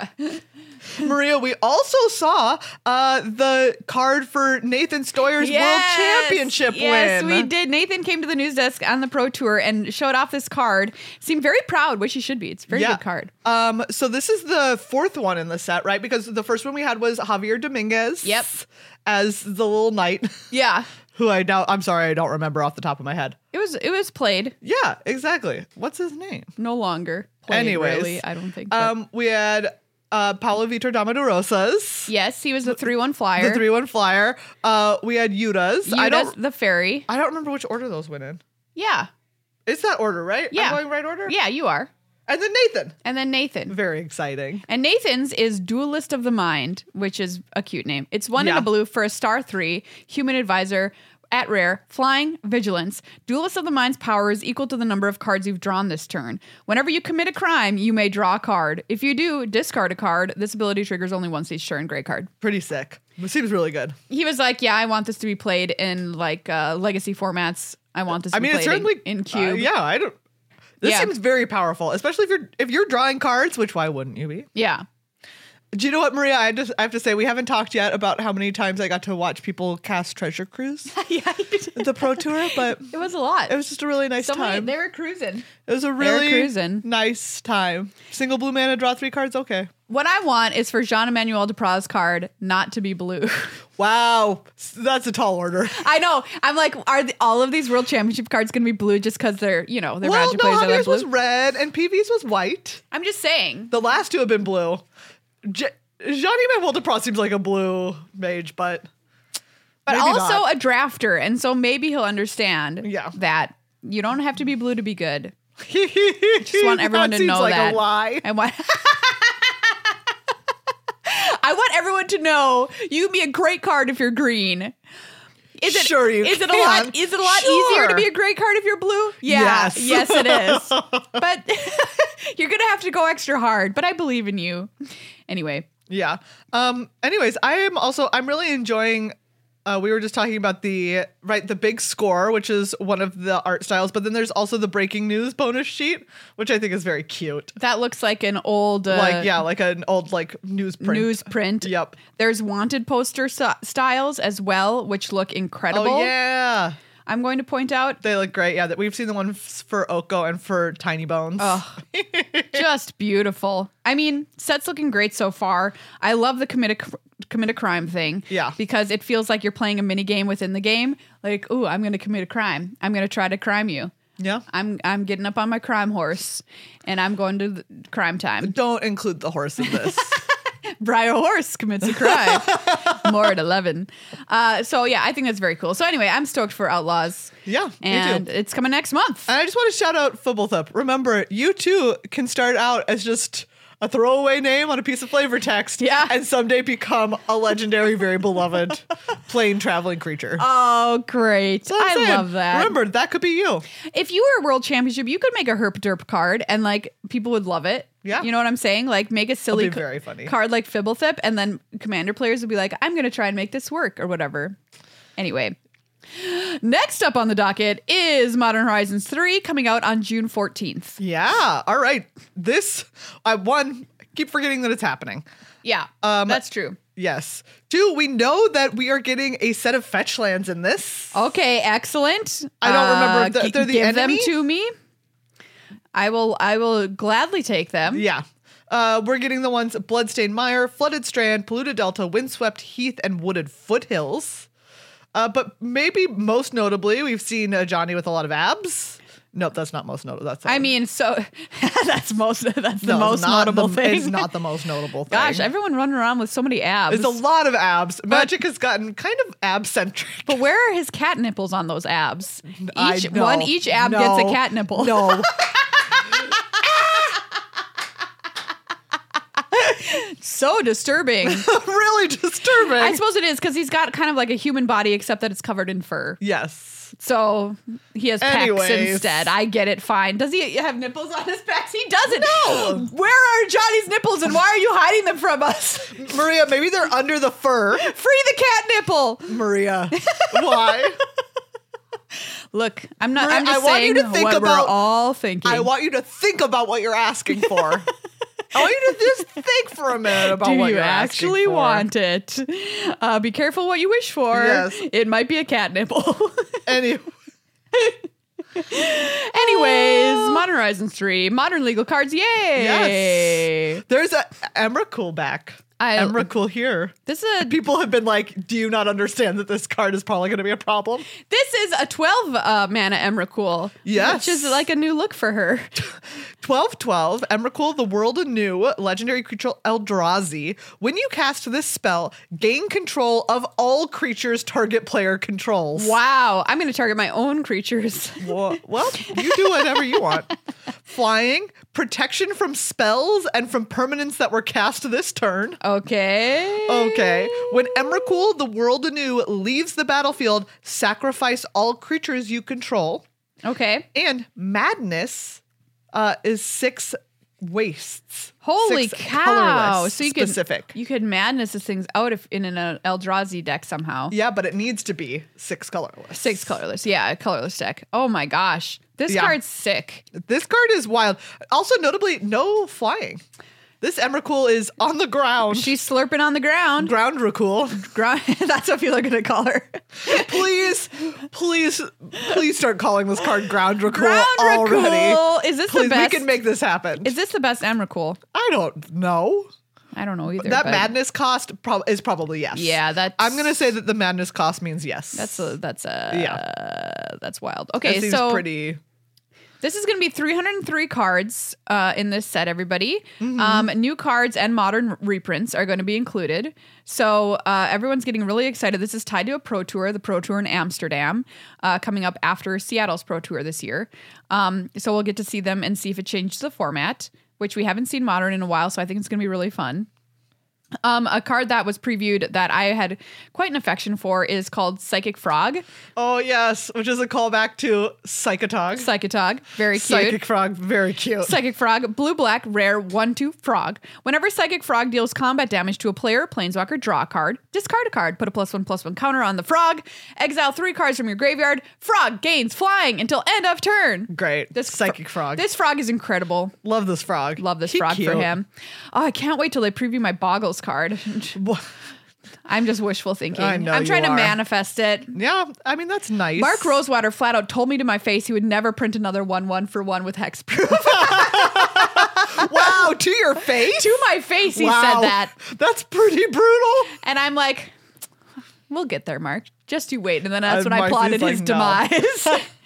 Maria, we also saw uh, the card for Nathan Stoyer's World Championship yes, win. we did. Nathan came to the news desk on the Pro Tour and showed off this card. Seemed very proud, which he should be. It's a very Yeah. good card. Um, so this is the fourth one in the set, right? Because the first one we had was Javier Dominguez. Yep. As the little knight, Yeah, who I doubt. I'm sorry, I don't remember off the top of my head. it was it was played. Yeah, exactly. What's his name? No longer played. Anyways, really, I don't think. but- Um, we had uh, Paulo Vitor Damadurosas, yes, he was the three one flyer. the three one flyer. Uh, we had Yutas. I Yuda's don't. the fairy. I don't remember which order those went in. Yeah, It's that order, right? Yeah. I'm going right order. yeah, you are. And then Nathan. And then Nathan. Very exciting. And Nathan's is Duelist of the Mind, which is a cute name. It's one in Yeah. a blue for a star three, human advisor, at rare, flying, vigilance. Duelist of the Mind's power is equal to the number of cards you've drawn this turn. Whenever you commit a crime, you may draw a card. If you do, discard a card. This ability triggers only once each turn. Great card. Pretty sick. It seems really good. He was like, yeah, I want this to be played in like uh, legacy formats. I want this to I be mean, it's played certainly in, in Cube. uh, yeah, I don't. This Yeah. seems very powerful, especially if you're if you're drawing cards, which why wouldn't you be? Yeah. Do you know what, Maria? I just I have to say we haven't talked yet about how many times I got to watch people cast Treasure Cruise, Yeah. You did. the Pro Tour, but It was a lot. it was just a really nice so many, time. they were cruising. It was a were really cruising. nice time. Single blue mana, draw three cards. Okay. What I want is for Jean-Emmanuel Duprat's card not to be blue. Wow, that's a tall order. I know. I'm like, are the, all of these World Championship cards going to be blue just because they're, you know, they're Well, Magic no, players that Javier's have blue? was red and P V's was white. I'm just saying. The last two have been blue. J- Jean-Emmanuel Duprat seems like a blue mage, but But maybe also not. a drafter, and so maybe he'll understand Yeah. that you don't have to be blue to be good. Just want everyone to seems know like that. a lie. I want I want everyone to know you can be a great card if you're green. Is it Sure you is it a can. lot is it a lot Sure. easier to be a great card if you're blue? Yeah. Yes. Yes, it is. But you're gonna have to go extra hard, but I believe in you. Anyway. Yeah. Um. Anyways, I am also I'm really enjoying. Uh, we were just talking about the right the big score, which is one of the art styles, but then there's also the breaking news bonus sheet, which I think is very cute. That looks like an old uh, Like yeah, like an old like newsprint. newsprint. Yep. There's wanted poster st- styles as well, which look incredible. Oh yeah, I'm going to point out they look great. Yeah, that we've seen the one f- for Oko and for Tiny Bones. Oh, just beautiful. I mean, set's looking great so far. I love the commit a, cr- commit a crime thing. Yeah. Because it feels like you're playing a mini game within the game. Like, ooh, I'm going to commit a crime. I'm going to try to crime you. Yeah. I'm I'm getting up on my crime horse, and I'm going to the crime time. Don't include the horse in this. Briar Horse commits a crime. More at eleven. Uh, so yeah, I think that's very cool. So anyway, I'm stoked for Outlaws. Yeah, me and too. it's coming next month. And I just want to shout out Fibblethip. Remember, you too can start out as just a throwaway name on a piece of flavor text, Yeah. and someday become a legendary, very beloved plain traveling creature. Oh, great! So I'm I saying, love that. Remember, that could be you. If you were a world championship, you could make a herp derp card, and like people would love it. Yeah. You know what I'm saying? Like make a silly be very funny. card like Fibblethip, and then commander players would be like, I'm going to try and make this work or whatever. Anyway. Next up on the docket is Modern Horizons three coming out on June fourteenth. Yeah. All right. This, I one, keep forgetting that it's happening. Yeah, Um, that's true. Yes. Two, we know that we are getting a set of fetch lands in this. Okay, excellent. I don't remember Uh, if th- gi- they're the give enemy? them to me. I will. I will gladly take them. Yeah. Uh, we're getting the ones Bloodstained Mire, Flooded Strand, Polluted Delta, Windswept Heath, and Wooded Foothills. Uh, but maybe most notably, we've seen uh, Johnny with a lot of abs. Nope, that's not most notable. That's I mean, so that's most. That's the no, it's most not notable the, thing. It's not the most notable thing. Gosh, everyone running around with so many abs. There's a lot of abs. Magic has gotten kind of ab centric. But where are his cat nipples on those abs? I Each know. one, each ab No. gets a cat nipple. No. So disturbing. Really disturbing. I suppose it is because he's got kind of like a human body, except that it's covered in fur. Yes. So he has pecs Anyways. instead. I get it. Fine. Does he have nipples on his pecs? He doesn't. No. Where are Johnny's nipples, and why are you hiding them from us? Maria, maybe they're under the fur. Free the cat nipple. Maria. Why? Look, I'm not. Maria, I'm just I want saying you to think what about- we're all thinking. I want you to think about what you're asking for. I want you to just think for a minute about Do what you you're actually asking for. want it? Uh, be careful what you wish for. Yes. It might be a cat nipple. Anyway. Anyways, Modern Horizons three, modern legal cards, yay! Yes. There's a Emrakul back. I- Emrakul here. This is a People have been like, do you not understand that this card is probably going to be a problem? this is a twelve uh, mana Emrakul. Yes. which is like a new look for her. twelve twelve, Emrakul, the world anew, legendary creature Eldrazi. When you cast this spell, gain control of all creatures target player controls. Wow, I'm going to target my own creatures. Well, well, you do whatever you want. Flying, protection from spells and from permanents that were cast this turn. Okay. Okay. When Emrakul, the world anew, leaves the battlefield, sacrifice all creatures you control. Okay. And Madness uh, is six wastes. Holy Six cow! colorless, So you could specific. you could madness this things out if in an Eldrazi deck somehow. Yeah, but it needs to be six colorless. Six colorless, yeah, a colorless deck. Oh my gosh, this Yeah. card's sick. This card is wild. Also, notably, no flying. This Emrakul is on the ground. She's slurping on the ground. ground Rakul. Ground. That's what people are gonna call her. Please, please, please start calling this card Ground Rakul Ground already. Rakul. Is this Please, the best? we can make this happen. Is this the best Emrakul? I don't know. I don't know either. That but madness cost prob- is probably yes. Yeah, that's. I'm gonna say that the madness cost means yes. That's a, that's a, Yeah. that's wild. That Okay, seems so pretty. this is going to be three hundred three cards uh, in this set, everybody. Mm-hmm. Um, new cards and modern reprints are going to be included. So uh, everyone's getting really excited. This is tied to a Pro Tour, the Pro Tour in Amsterdam, uh, coming up after Seattle's Pro Tour this year. Um, so we'll get to see them and see if it changes the format, which we haven't seen modern in a while. So I think it's going to be really fun. Um, a card that was previewed that I had quite an affection for is called Psychic Frog. Oh yes, which is a callback to Psychotog. Psychotog, very cute. Psychic Frog, very cute. Psychic Frog, blue black, rare, one two frog. Whenever Psychic Frog deals combat damage to a player, planeswalker, draw a card, discard a card, put a plus one plus one counter on the frog, exile three cards from your graveyard. Frog gains flying until end of turn. Great. This Psychic fro- Frog. This frog is incredible. Love this frog. Love this He frog cute. for him. Oh, I can't wait till they preview my Boggles card. I'm just wishful thinking. I know I'm trying you to are. manifest it. Yeah, I mean that's nice. Mark Rosewater flat out told me to my face he would never print another one one for one with hexproof. Wow, to your face? To my face, he Wow. said that. That's pretty brutal. And I'm like, we'll get there, Mark. Just you wait. And then that's Uh, when I Marcy's plotted like, his no. demise.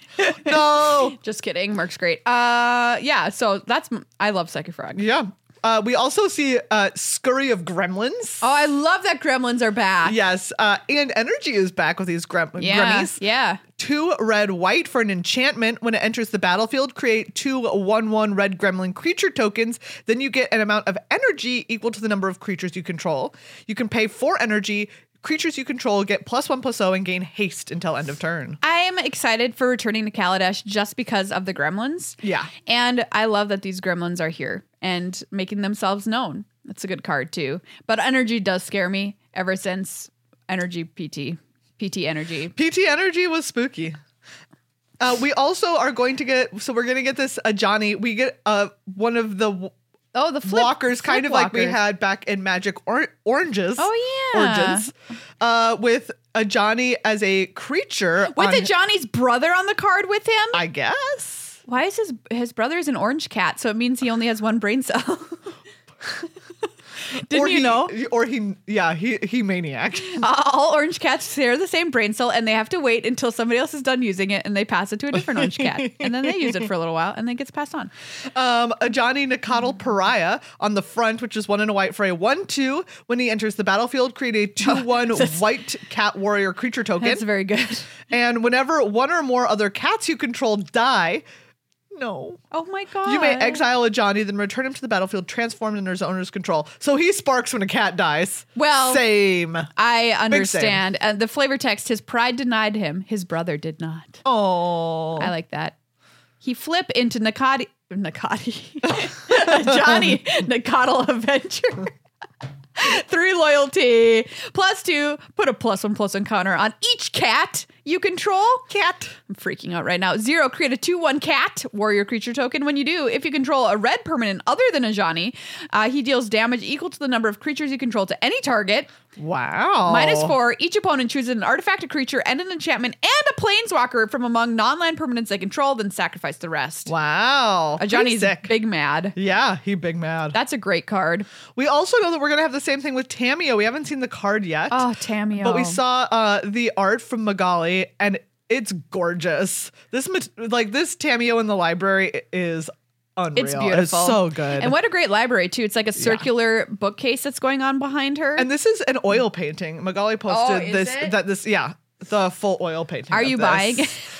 No. Just kidding. Mark's great. Uh, yeah, so that's, I love Psychic Frog. Yeah. Uh, we also see uh, Scurry of Gremlins. Oh, I love that Gremlins are back. Yes, uh, and Energy is back with these grem- Yeah, Gremmies. yeah. Two red white for an enchantment. When it enters the battlefield, create two one one red gremlin creature tokens. Then you get an amount of energy equal to the number of creatures you control. You can pay four energy. Creatures you control get plus one plus zero and gain haste until end of turn. I'm excited for returning to Kaladesh just because of the Gremlins. Yeah. And I love that these Gremlins are here and making themselves known. That's a good card too. But Energy does scare me ever since Energy P T. P T Energy. P T Energy was spooky. Uh, we also are going to get, so we're going to get this uh, Johnny. We get uh, one of the Oh, the flip, walkers, kind flip of like we walkers. had back in Magic or- Oranges. Oh, yeah. Origins. Uh, with a Johnny as a creature. With on- a Johnny's brother on the card with him? I guess. Why is his his brother is an orange cat, so it means he only has one brain cell. Didn't or you he, know? Or he, yeah, he he maniac. Uh, all orange cats share the same brain cell, and they have to wait until somebody else is done using it, and they pass it to a different orange cat, and then they use it for a little while, and then it gets passed on. Um, a Johnny Nicodle Pariah on the front, which is one and a white for a one two. When he enters the battlefield, create a two one white cat warrior creature token. That's very good. And whenever one or more other cats you control die, no. Oh my god! You may exile a Johnny, then return him to the battlefield, transformed under his owner's control. So he sparks when a cat dies. Well, same. I understand. And the flavor text: his pride denied him, his brother did not. Oh, I like that. He flip into Nakati, Nakati, Johnny Nicodle Avenger. Three loyalty, plus two, put a plus one plus one counter on each cat you control. cat. I'm freaking out right now. Zero, create a two one cat warrior creature token. When you do, if you control a red permanent other than a Johnny, uh, he deals damage equal to the number of creatures you control to any target. Wow. Minus four, each opponent chooses an artifact, a creature, and an enchantment, and a planeswalker from among non-land permanents they control, then sacrifice the rest. Wow. Uh, Johnny's Pretty sick. big mad. Yeah, he big mad. That's a great card. We also know that we're gonna have the same thing with Tamio. We haven't seen the card yet. Oh, Tamio. But we saw uh, the art from Magali, and it's gorgeous. This mat- like this Tamio in the library is unreal. It's beautiful. It's so good. And what a great library, too. It's like a circular bookcase that's going on behind her. And this is an oil painting. Magali posted Oh, is this it? that this yeah the full oil painting. Are of you this. buying?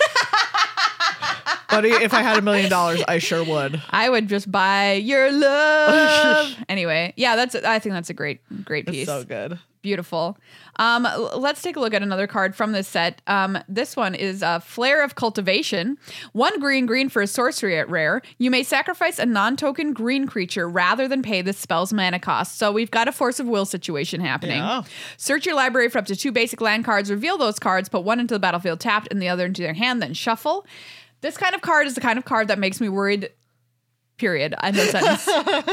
Buddy, if I had a million dollars, I sure would. I would just buy your love. Anyway, yeah, that's. I think that's a great, great It's piece. so good. Beautiful. Um, l- let's take a look at another card from this set. Um, this one is uh, Flare of Cultivation. One green green for a sorcery at rare. You may sacrifice a non-token green creature rather than pay the spell's mana cost. So we've got a Force of Will situation happening. Yeah. Search your library for up to two basic land cards. Reveal those cards. Put one into the battlefield tapped and the other into their hand. Then shuffle. This kind of card is the kind of card that makes me worried. Period. End of sentence.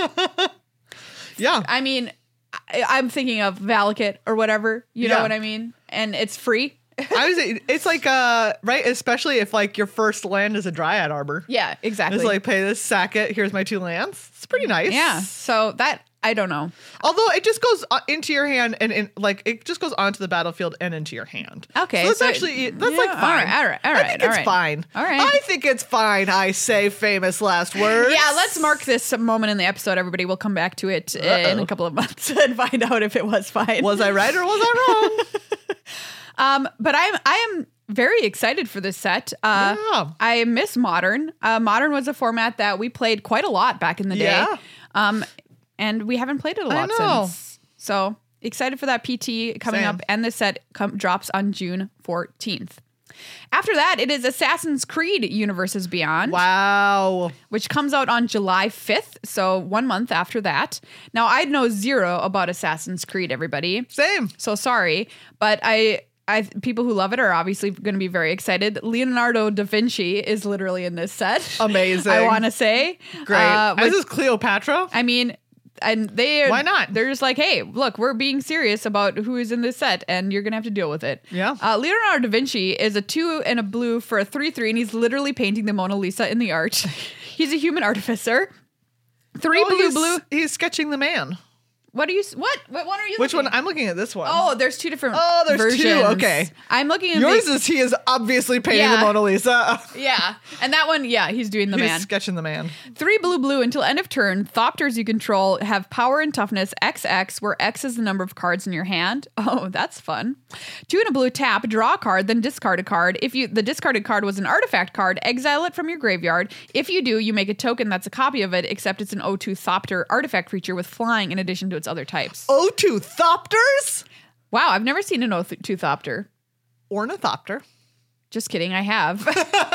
Yeah. I mean, I, I'm thinking of Valakut or whatever. You know Yeah. what I mean? And it's free. I was. It's like uh right, especially if like your first land is a Dryad Arbor. Yeah, exactly. It's like pay this, sack it. Here's my two lands. It's pretty nice. yeah. So that I don't know. Although it just goes uh, into your hand and in, like it just goes onto the battlefield and into your hand. Okay, so that's so- actually that's yeah, like all fine. right, all right, all I right, think all it's right. fine. All right. I think it's fine. I say famous last words. Yeah, let's mark this moment in the episode. Everybody will come back to it uh, in Uh-oh. a couple of months and find out if it was fine. Was I right or was I wrong? Um, but I'm I am very excited for this set. Uh, Yeah. I miss Modern. Uh, Modern was a format that we played quite a lot back in the day. Yeah. Um, and we haven't played it a I lot know. since. So excited for that P T coming Same. up, and this set com- drops on June fourteenth. After that, it is Assassin's Creed Universes Beyond, Wow. which comes out on July fifth, so one month after that. Now, I know zero about Assassin's Creed, everybody. Same. So sorry, but I, I people who love it are obviously going to be very excited. Leonardo da Vinci is literally in this set. Amazing. I want to say, Great. Uh, As which- is Cleopatra. I mean, and they Why not? They're just like, hey, look, we're being serious about who is in this set, and you're gonna have to deal with it. Yeah. Uh, Leonardo da Vinci is a two and a blue for a three three, and he's literally painting the Mona Lisa in the art. He's a human artificer. Three Oh, blue he's, blue. He's sketching the man. What are you? What? What one are you? Which looking one? I'm looking at this one. Oh, there's two different. Oh, there's two. versions. Okay. I'm looking at Yours the, is he is obviously painting Yeah. the Mona Lisa. yeah, and that one, yeah, he's doing the He's man. sketching the man. Three blue blue until end of turn. Thopters you control have power and toughness X X, where X is the number of cards in your hand. Oh, that's fun. Two and a blue tap, draw a card, then discard a card. If you the discarded card was an artifact card, exile it from your graveyard. If you do, you make a token that's a copy of it, except it's an O two Thopter artifact creature with flying in addition to its other types. O two Thopters? Wow, I've never seen an O two Thopter. Ornithopter. Just kidding, I have.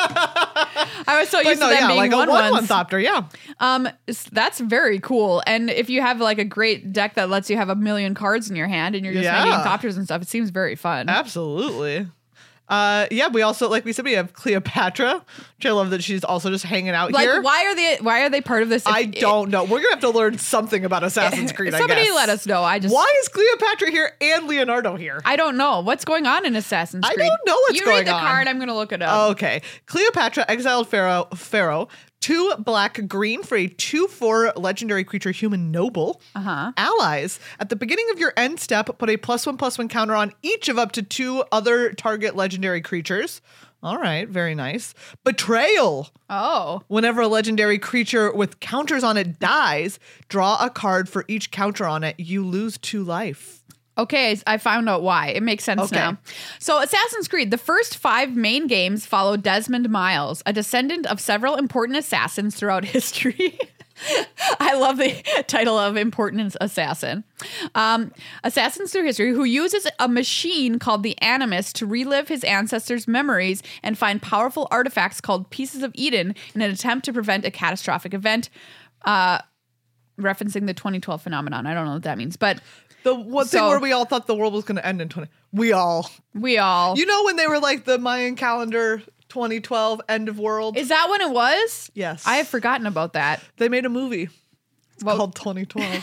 I was so But used no, to them yeah, being like a one one one ones. Thopter, yeah. Um, s- that's very cool. And if you have like a great deck that lets you have a million cards in your hand and you're just Yeah. making Thopters and stuff, it seems very fun. Absolutely. Uh, yeah, we also, like we said, we have Cleopatra, which I love that she's also just hanging out Like, here. why are they? Why are they part of this? I If- don't know. We're gonna have to learn something about Assassin's Creed. I Somebody guess. let us know. I just Why is Cleopatra here and Leonardo here? I don't know what's going on in Assassin's I Creed. don't know what's you going read the on. card. I'm gonna look it up. Okay, Cleopatra, exiled pharaoh, pharaoh, two black green for a two four legendary creature, human noble. Uh huh. Allies. At the beginning of your end step, put a plus one plus one counter on each of up to two other target legendary creatures. All right, very nice. Betrayal. Oh. Whenever a legendary creature with counters on it dies, draw a card for each counter on it. You lose two life. Okay, I found out why. It makes sense Okay. now. So, Assassin's Creed, the first five main games follow Desmond Miles, a descendant of several important assassins throughout history. I love the title of Important Assassin. Um, assassins through history who uses a machine called the Animus to relive his ancestors' memories and find powerful artifacts called Pieces of Eden in an attempt to prevent a catastrophic event. Uh, referencing the twenty twelve phenomenon. I don't know what that means, but The one So- thing where we all thought the world was going to end in twenty. We all. we all. You know when they were like the Mayan calendar twenty twelve end of world? Is that when it was? Yes. I have forgotten about that. They made a movie. It's Well- called twenty twelve.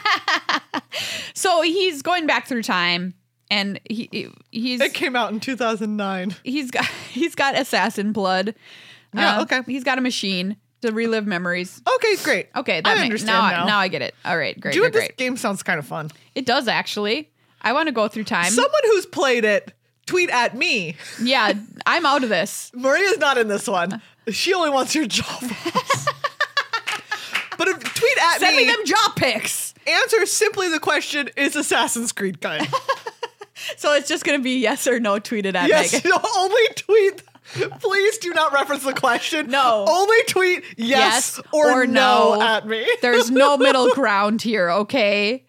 So he's going back through time, and he he- he's It came out in two thousand nine. he's got he's got assassin blood. Yeah, Uh, okay. He's got a machine to relive memories. Okay, great. Okay, I that makes understand now. now. Now I get it. All right, great, Doing great, this great. game sounds kind of fun. It does actually. I want to go through time. Someone who's played it, tweet at me. yeah, I'm out of this. Maria's not in this one. She only wants your job. But if, tweet at Send me me. them job pics. Answer simply the question: is Assassin's Creed good? So it's just gonna be yes or no. Tweeted at Yes. Megan. No, only tweet. Please do not reference the question. No. Only tweet yes, Yes or, or no no. at me. There's no middle ground here. Okay.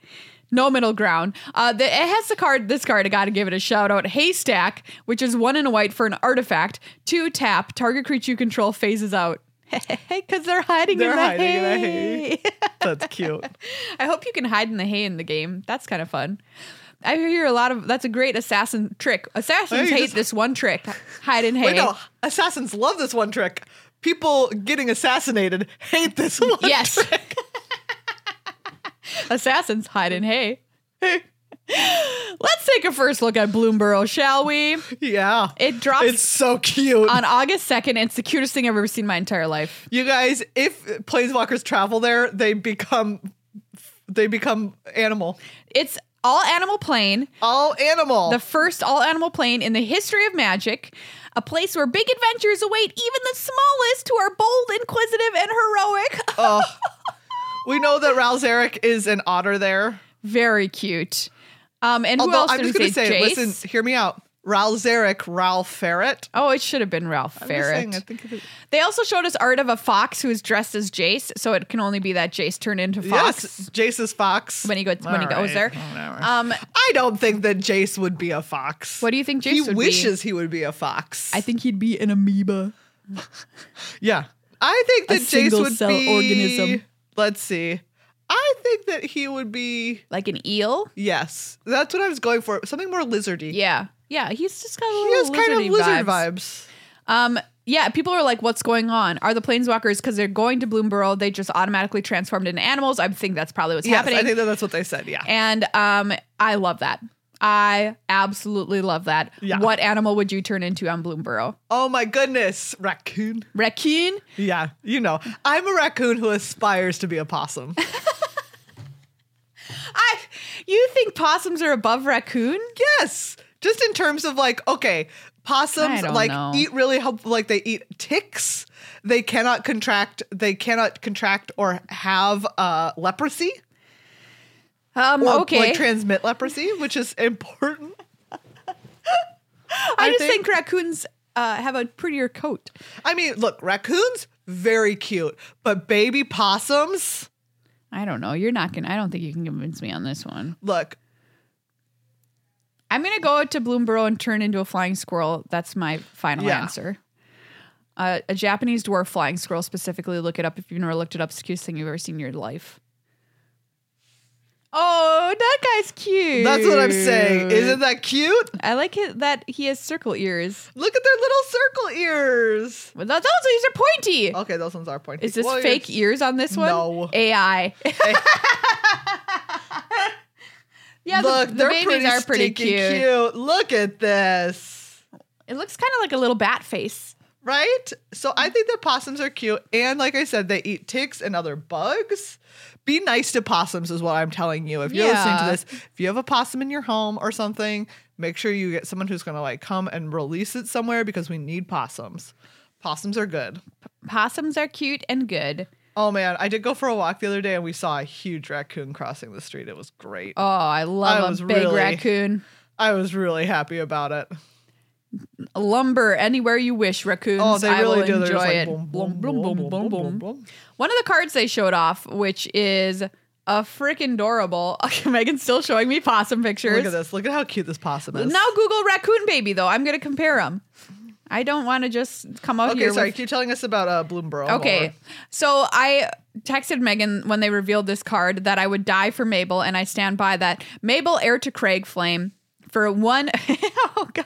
No middle ground. Uh, the, it has the card, this card, I gotta give it a shout out. Haystack, which is one in a white for an artifact. Two, tap, target creature you control phases out. Because they're hiding They're in the hiding hay. in the hay. That's cute. I hope you can hide in the hay in the game. That's kind of fun. I hear a lot of, that's a great assassin trick. Assassins Hey, hate just- this one trick. Hide in hay. Wait, no. Assassins love this one trick. People getting assassinated hate this one Yes. trick. Assassins hide in hay. Let's take a first look at Bloomburrow, shall we? Yeah. It drops It's so cute. on August second. It's the cutest thing I've ever seen in my entire life. You guys, if planeswalkers travel there, they become they become animal. It's all animal plane, All animal. the first all animal plane in the history of Magic, a place where big adventures await even the smallest who are bold, inquisitive, and heroic. Oh. We know that Ralzeric is an otter there. Very cute. Um, and who Although else I'm did just we going to say? say, Jace? listen, hear me out. Ralzeric, Ralph Ferret. Oh, it should have been Ralph I'm just Ferret. saying, I think it is. They also showed us art of a fox who is dressed as Jace, so it can only be that Jace turned into fox Yes, Jace's fox. when he goes when he All goes right, there. whatever. Um, I don't think that Jace would be a fox. what do you think Jace he would wishes he would be a fox. be? I think he'd be an amoeba. yeah. I think A that Jace single would cell be organism. Let's see. I think that he would be Like an eel? yes. That's what I was going for. Something more lizardy. Yeah. Yeah, he's just got a He little has kind of lizardy lizard vibes. vibes. Um, yeah, people are like, what's going on? Are the planeswalkers, because they're going to Bloomburrow, they just automatically transformed into animals? I think that's probably what's Yes, happening. I think that that's what they said. Yeah. And um, I love that. I absolutely love that. Yeah. What animal would you turn into on Bloomburrow? Oh my goodness, raccoon. Raccoon? Yeah, you know, I'm a raccoon who aspires to be a possum. I. You think possums are above raccoon? Yes, just in terms of like, okay, possums I don't like know. eat really help, like they eat ticks. They cannot contract. They cannot contract or have uh, leprosy Um, or okay. like transmit leprosy, which is important. I, I just think- think, raccoons uh, have a prettier coat. I mean, look, raccoons very cute, but baby possums. I don't know. You're not gonna. I don't think you can convince me on this one. Look, I'm gonna go to Bloomburrow and turn into a flying squirrel. That's my final Yeah. answer. Uh, a Japanese dwarf flying squirrel, specifically. Look it up if you've never looked it up. It's the cutest thing you've ever seen in your life. Oh, that guy's cute. that's what I'm saying. Isn't that cute? I like it that he has circle ears. Look at their little circle ears. But those, those are pointy. Okay, those ones are pointy. Is this Well, fake you're- ears on this one? No. A I. yeah, Look, the, the they're babies pretty, are pretty stinking cute. cute. Look at this. It looks kind of like a little bat face. Right? So I think that possums are cute. And like I said, they eat ticks and other bugs. Be nice to possums is what I'm telling you. If you're listening to Yeah. this, if you have a possum in your home or something, make sure you get someone who's going to like come and release it somewhere because we need possums. Possums are good. Possums are cute and good. Oh man, I did go for a walk the other day and we saw a huge raccoon crossing the street. It was great. Oh, I love I a was big really- raccoon. I was really happy about it. Lumber anywhere you wish, raccoons. Oh, they I really will do. They're enjoy just like it. boom, Boom, boom, boom, boom, boom, boom, boom, boom, boom. boom. One of the cards they showed off, which is a freaking adorable. Megan's still showing me possum pictures. Look at this. Look at how cute this possum is. Now Google raccoon baby, though. I'm going to compare them. I don't want to just come out Okay, here sorry. with... Keep telling us about uh, Bloomburrow. Okay, more. so I texted Megan when they revealed this card that I would die for Mabel, and I stand by that. Mabel, heir to Craig Flame, for one... oh, God.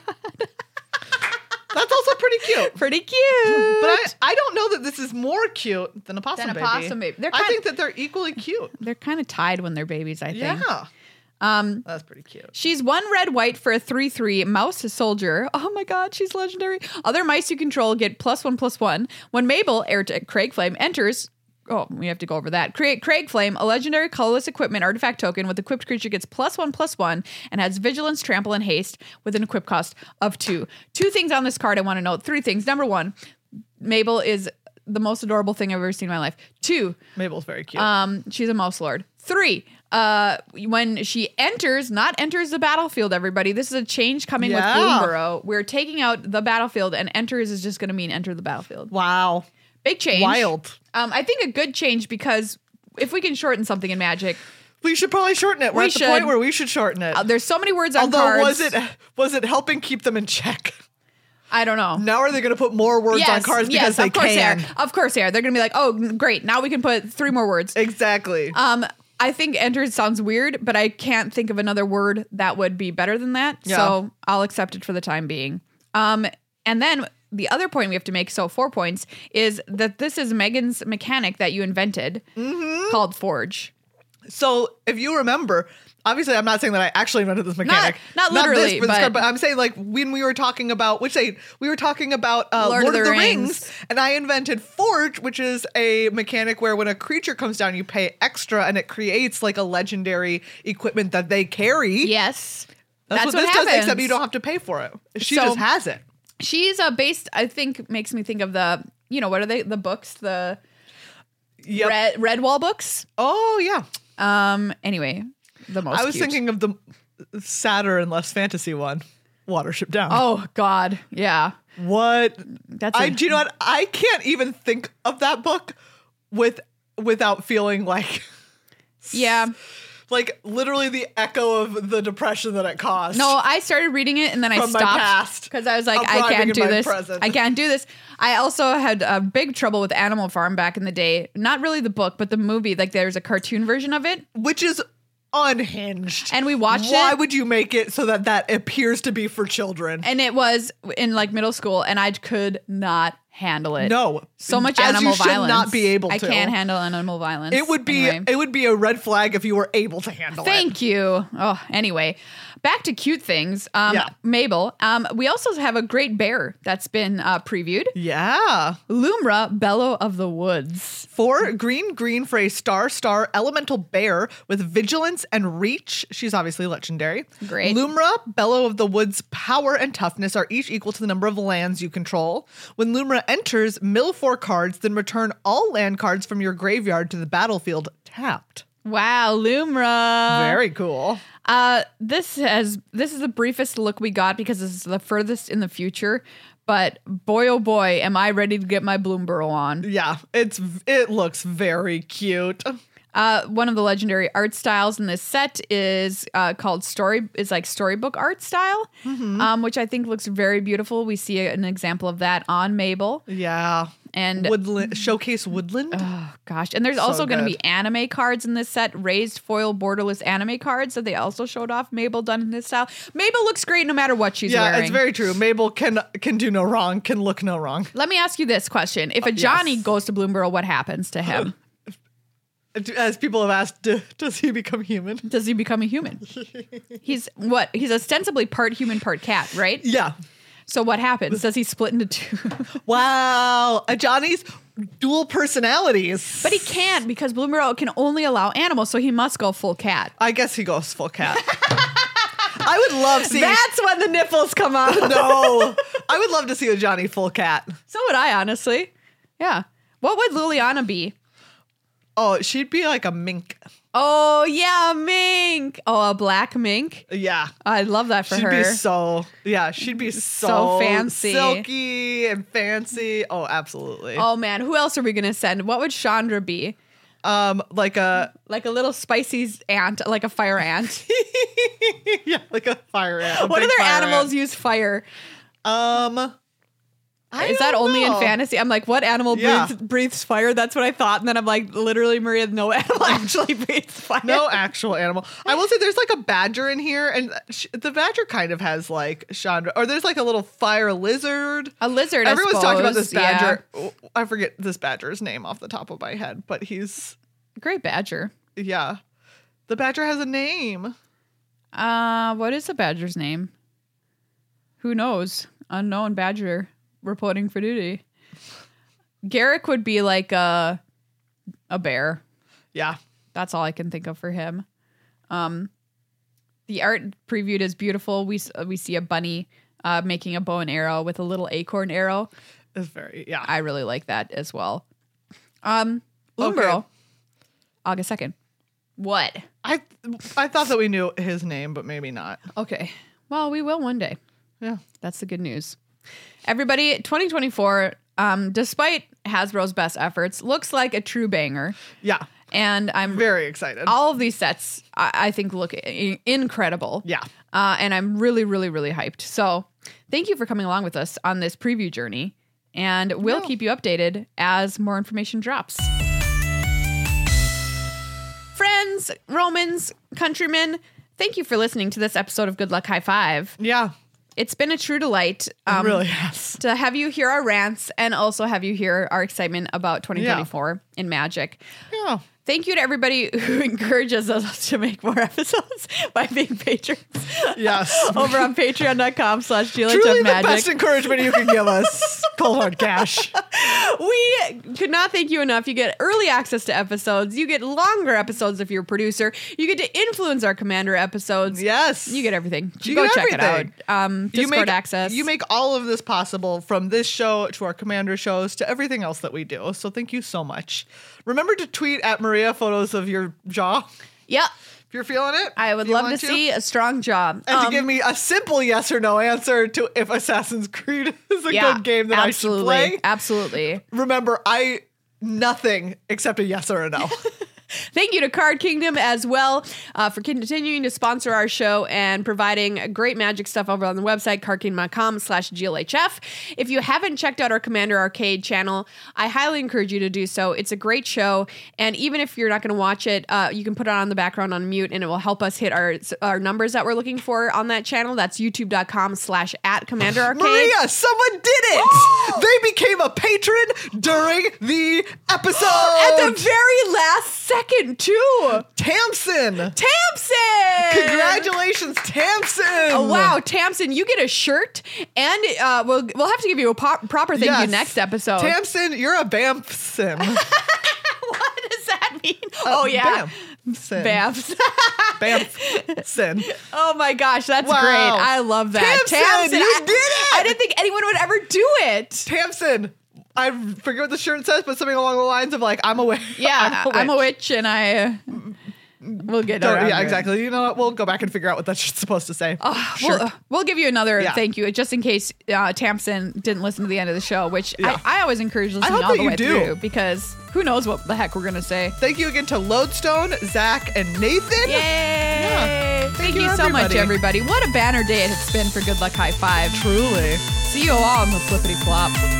That's also pretty cute. Pretty cute. But I, I don't know that this is more cute than a possum Than a baby. possum baby. They're I kind- think that they're equally cute. They're kind of tied when they're babies, I think. Yeah. Um, That's pretty cute. She's one red white for a three three mouse soldier. Oh my god, she's legendary. Other mice you control get plus one plus one. When Mabel, heir to Craig Flame, enters. Oh, we have to go over that. Create Craig Flame, a legendary colorless equipment artifact token with equipped creature gets plus one plus one and has vigilance, trample, and haste with an equip cost of two. Two things on this card I want to note. Three things. Number one, Mabel is the most adorable thing I've ever seen in my life. Two, Mabel's very cute. um, she's a mouse lord. Three, uh, when she enters, not enters the battlefield, everybody. This is a change coming Yeah. with Bloomburrow. We're taking out the battlefield, and enters is just going to mean enter the battlefield. wow. Big change. Wild. Um, I think a good change because if we can shorten something in Magic, We should probably shorten it. We're We at the should. point where we should shorten it. Uh, there's so many words on Although cards. was it was it helping keep them in check? I don't know. Now are they going to put more words yes, on cards yes, because they of course can? They are. Of course they are. They're going to be like, oh, great. Now we can put three more words. Exactly. Um, I think entered sounds weird, but I can't think of another word that would be better than that. Yeah. So I'll accept it for the time being. Um, and then the other point we have to make, so four points, is that this is Megan's mechanic that you invented Mm-hmm. called Forge. So if you remember, obviously I'm not saying that I actually invented this mechanic. not literally, this, for this but- card, but I'm saying like when we were talking about, which they, we were talking about uh, Lord, of the, Rings. and I invented Forge, which is a mechanic where when a creature comes down, you pay extra and it creates like a legendary equipment that they carry. Yes. That's, That's what, what this happens. does, except you don't have to pay for it. She So- just has it. She's uh, based, I think, makes me think of the, you know, what are they? The books, the Yep. Red, Redwall books. Oh yeah. Um. Anyway, the most I was cute. thinking of the sadder and less fantasy one, Watership Down. Oh God, yeah. What? That's I a- do you know what? I can't even think of that book with without feeling like Yeah. like literally the echo of the depression that it caused. No, I started reading it and then I From my stopped past, because I was like, I arriving can't in do my this. present. I can't do this. I also had uh, big trouble with Animal Farm back in the day. Not really the book, but the movie. Like there's a cartoon version of it, which is unhinged. and we watched Why it. would you make it so that that appears to be for children? And it was in like middle school, and I could not handle it. No, so much as animal you should violence. not be able I to. can't handle animal violence. It would be Anyway. it would be a red flag if you were able to handle it. Thank you. Oh, anyway, back to cute things. Um, Yeah. Mabel. Um, we also have a great bear that's been uh, previewed. Yeah. Lumra, Bellow of the Woods. Four green, green for a star, star elemental bear with vigilance and reach. She's obviously legendary. Great. Lumra, Bellow of the Woods, power and toughness are each equal to the number of lands you control. When Lumra enters, mill four cards, then return all land cards from your graveyard to the battlefield tapped. Wow, Lumra. Very cool. Uh, this has this is the briefest look we got because this is the furthest in the future. But boy, oh boy, am I ready to get my Bloomburrow on. Yeah, it's it looks very cute. Uh, one of the legendary art styles in this set is uh, called story. Is like storybook art style, um, which I think looks very beautiful. We see an example of that on Mabel, Yeah. and Woodland showcase woodland. oh gosh, and there's So also going to good. be anime cards in this set, raised foil borderless anime cards that they also showed off. Mabel done in this style. Mabel looks great no matter what she's yeah, wearing. it's very true. Mabel can can do no wrong, can look no wrong. Let me ask you this question: If a Johnny yes. goes to Bloomburrow, what happens to him? As people have asked, do, does he become human? Does he become a human? He's what? He's ostensibly part human, part cat, right? Yeah. So what happens? Does he split into two? Wow. A Johnny's dual personalities. But he can't because Bloomburrow can only allow animals, so he must go full cat. I guess he goes full cat. I would love seeing. That's when the nipples come out. no. I would love to see a Johnny full cat. So would I, honestly. Yeah. What would Liliana be? Oh, she'd be like a mink. Oh yeah, mink. Oh, a black mink. Yeah. I love that for she'd her. be so, yeah, she'd be so, So fancy. silky and fancy. Oh, absolutely. Oh man, who else are we gonna send? What would Chandra be? Um, like a, Like a little spicy ant, like a fire ant. yeah, like a fire ant. a What big other fire animals ant. use fire? Um, I Is that don't only know. in fantasy? I'm like, what animal Yeah. breathes, breathes fire? That's what I thought. And then I'm like, literally, Maria, no animal actually breathes fire. No actual animal. I will say there's like a badger in here, and sh- the badger kind of has like Chandra, or there's like a little fire lizard. A lizard, I Everyone's talking about this suppose, yeah. badger. Oh, I forget this badger's name off the top of my head, but he's Great badger. yeah. The badger has a name. Uh, what is the badger's name? Who knows? Unknown badger reporting for duty. Garrick would be like a a bear. Yeah. That's all I can think of for him. Um, the art previewed is beautiful. We s- we see a bunny uh, making a bow and arrow with a little acorn arrow. It's very yeah. I really like that as well. Um, Okay. Bloomburrow, August second. What? I I thought that we knew his name, but maybe not. Okay. Well, we will one day. Yeah. That's the good news. Everybody, twenty twenty-four, um, despite Hasbro's best efforts, looks like a true banger. Yeah. And I'm very excited. All of these sets, I, I think, look I- incredible. Yeah. Uh, and I'm really, really, really hyped. So thank you for coming along with us on this preview journey. And we'll No. keep you updated as more information drops. Friends, Romans, countrymen, thank you for listening to this episode of Good Luck High Five. Yeah. It's been a true delight It um, really has. to have you hear our rants and also have you hear our excitement about twenty twenty-four in Magic. Yeah. Thank you to everybody who encourages us to make more episodes by being patrons. Yes. Over on patreon.com slash Truly the Magic. best encouragement you can give us. Cold hard cash. We could not thank you enough. You get early access to episodes. You get longer episodes if you're a producer. You get to influence our Commander episodes. Yes. You get everything. You Go get check everything. it out. Um, You Discord make, access. You make all of this possible, from this show to our Commander shows to everything else that we do. So thank you so much. Remember to tweet at Maria photos of your jaw Yep. if you're feeling it. I would if you love to want see a strong job. And Um, to give me a simple yes or no answer to if Assassin's Creed is a yeah, good game that absolutely, I should play. Absolutely. Remember, I nothing except a yes or a no. Thank you to Card Kingdom as well uh, for continuing to sponsor our show and providing great Magic stuff over on the website, cardkingdom.com slash GLHF. If you haven't checked out our Commander Arcade channel, I highly encourage you to do so. It's a great show. And even if you're not going to watch it, uh, you can put it on the background on mute and it will help us hit our our numbers that we're looking for on that channel. That's youtube.com slash at Commander Arcade. Maria, someone did it! They became a patron during the episode! At the very last second, too. Tamsin! Tamsin! Congratulations, Tamsin! Oh, wow, Tamsin, you get a shirt, and uh, we'll we'll have to give you a pop- proper thank you Yes. next episode. Tamsin, you're a Bamfsin. What does that mean? oh yeah, Bamfsin. Bamfs. Bamfsin. Oh my gosh, that's Wow. great. I love that. Tamsin, you I, did it! I didn't think anyone would ever do it. Tamsin, I forget what the shirt says, but something along the lines of like, I'm a witch. Yeah, I'm a witch. and I. Uh, we'll get Don't- around yeah, to it. exactly. You know what? We'll go back and figure out what that's supposed to say. Oh, Sure. we'll, we'll give you another Yeah. thank you, just in case uh, Tamsin didn't listen to the end of the show, which Yeah. I, I always encourage listening hope all that the you way do. through, because who knows what the heck we're going to say. Thank you again to Lodestone, Zach, and Nathan. Yay! Yeah. Thank, Thank you, you, so much, everybody. everybody. What a banner day it's been for Good Luck High Five. Truly. See you all on the flippity flop.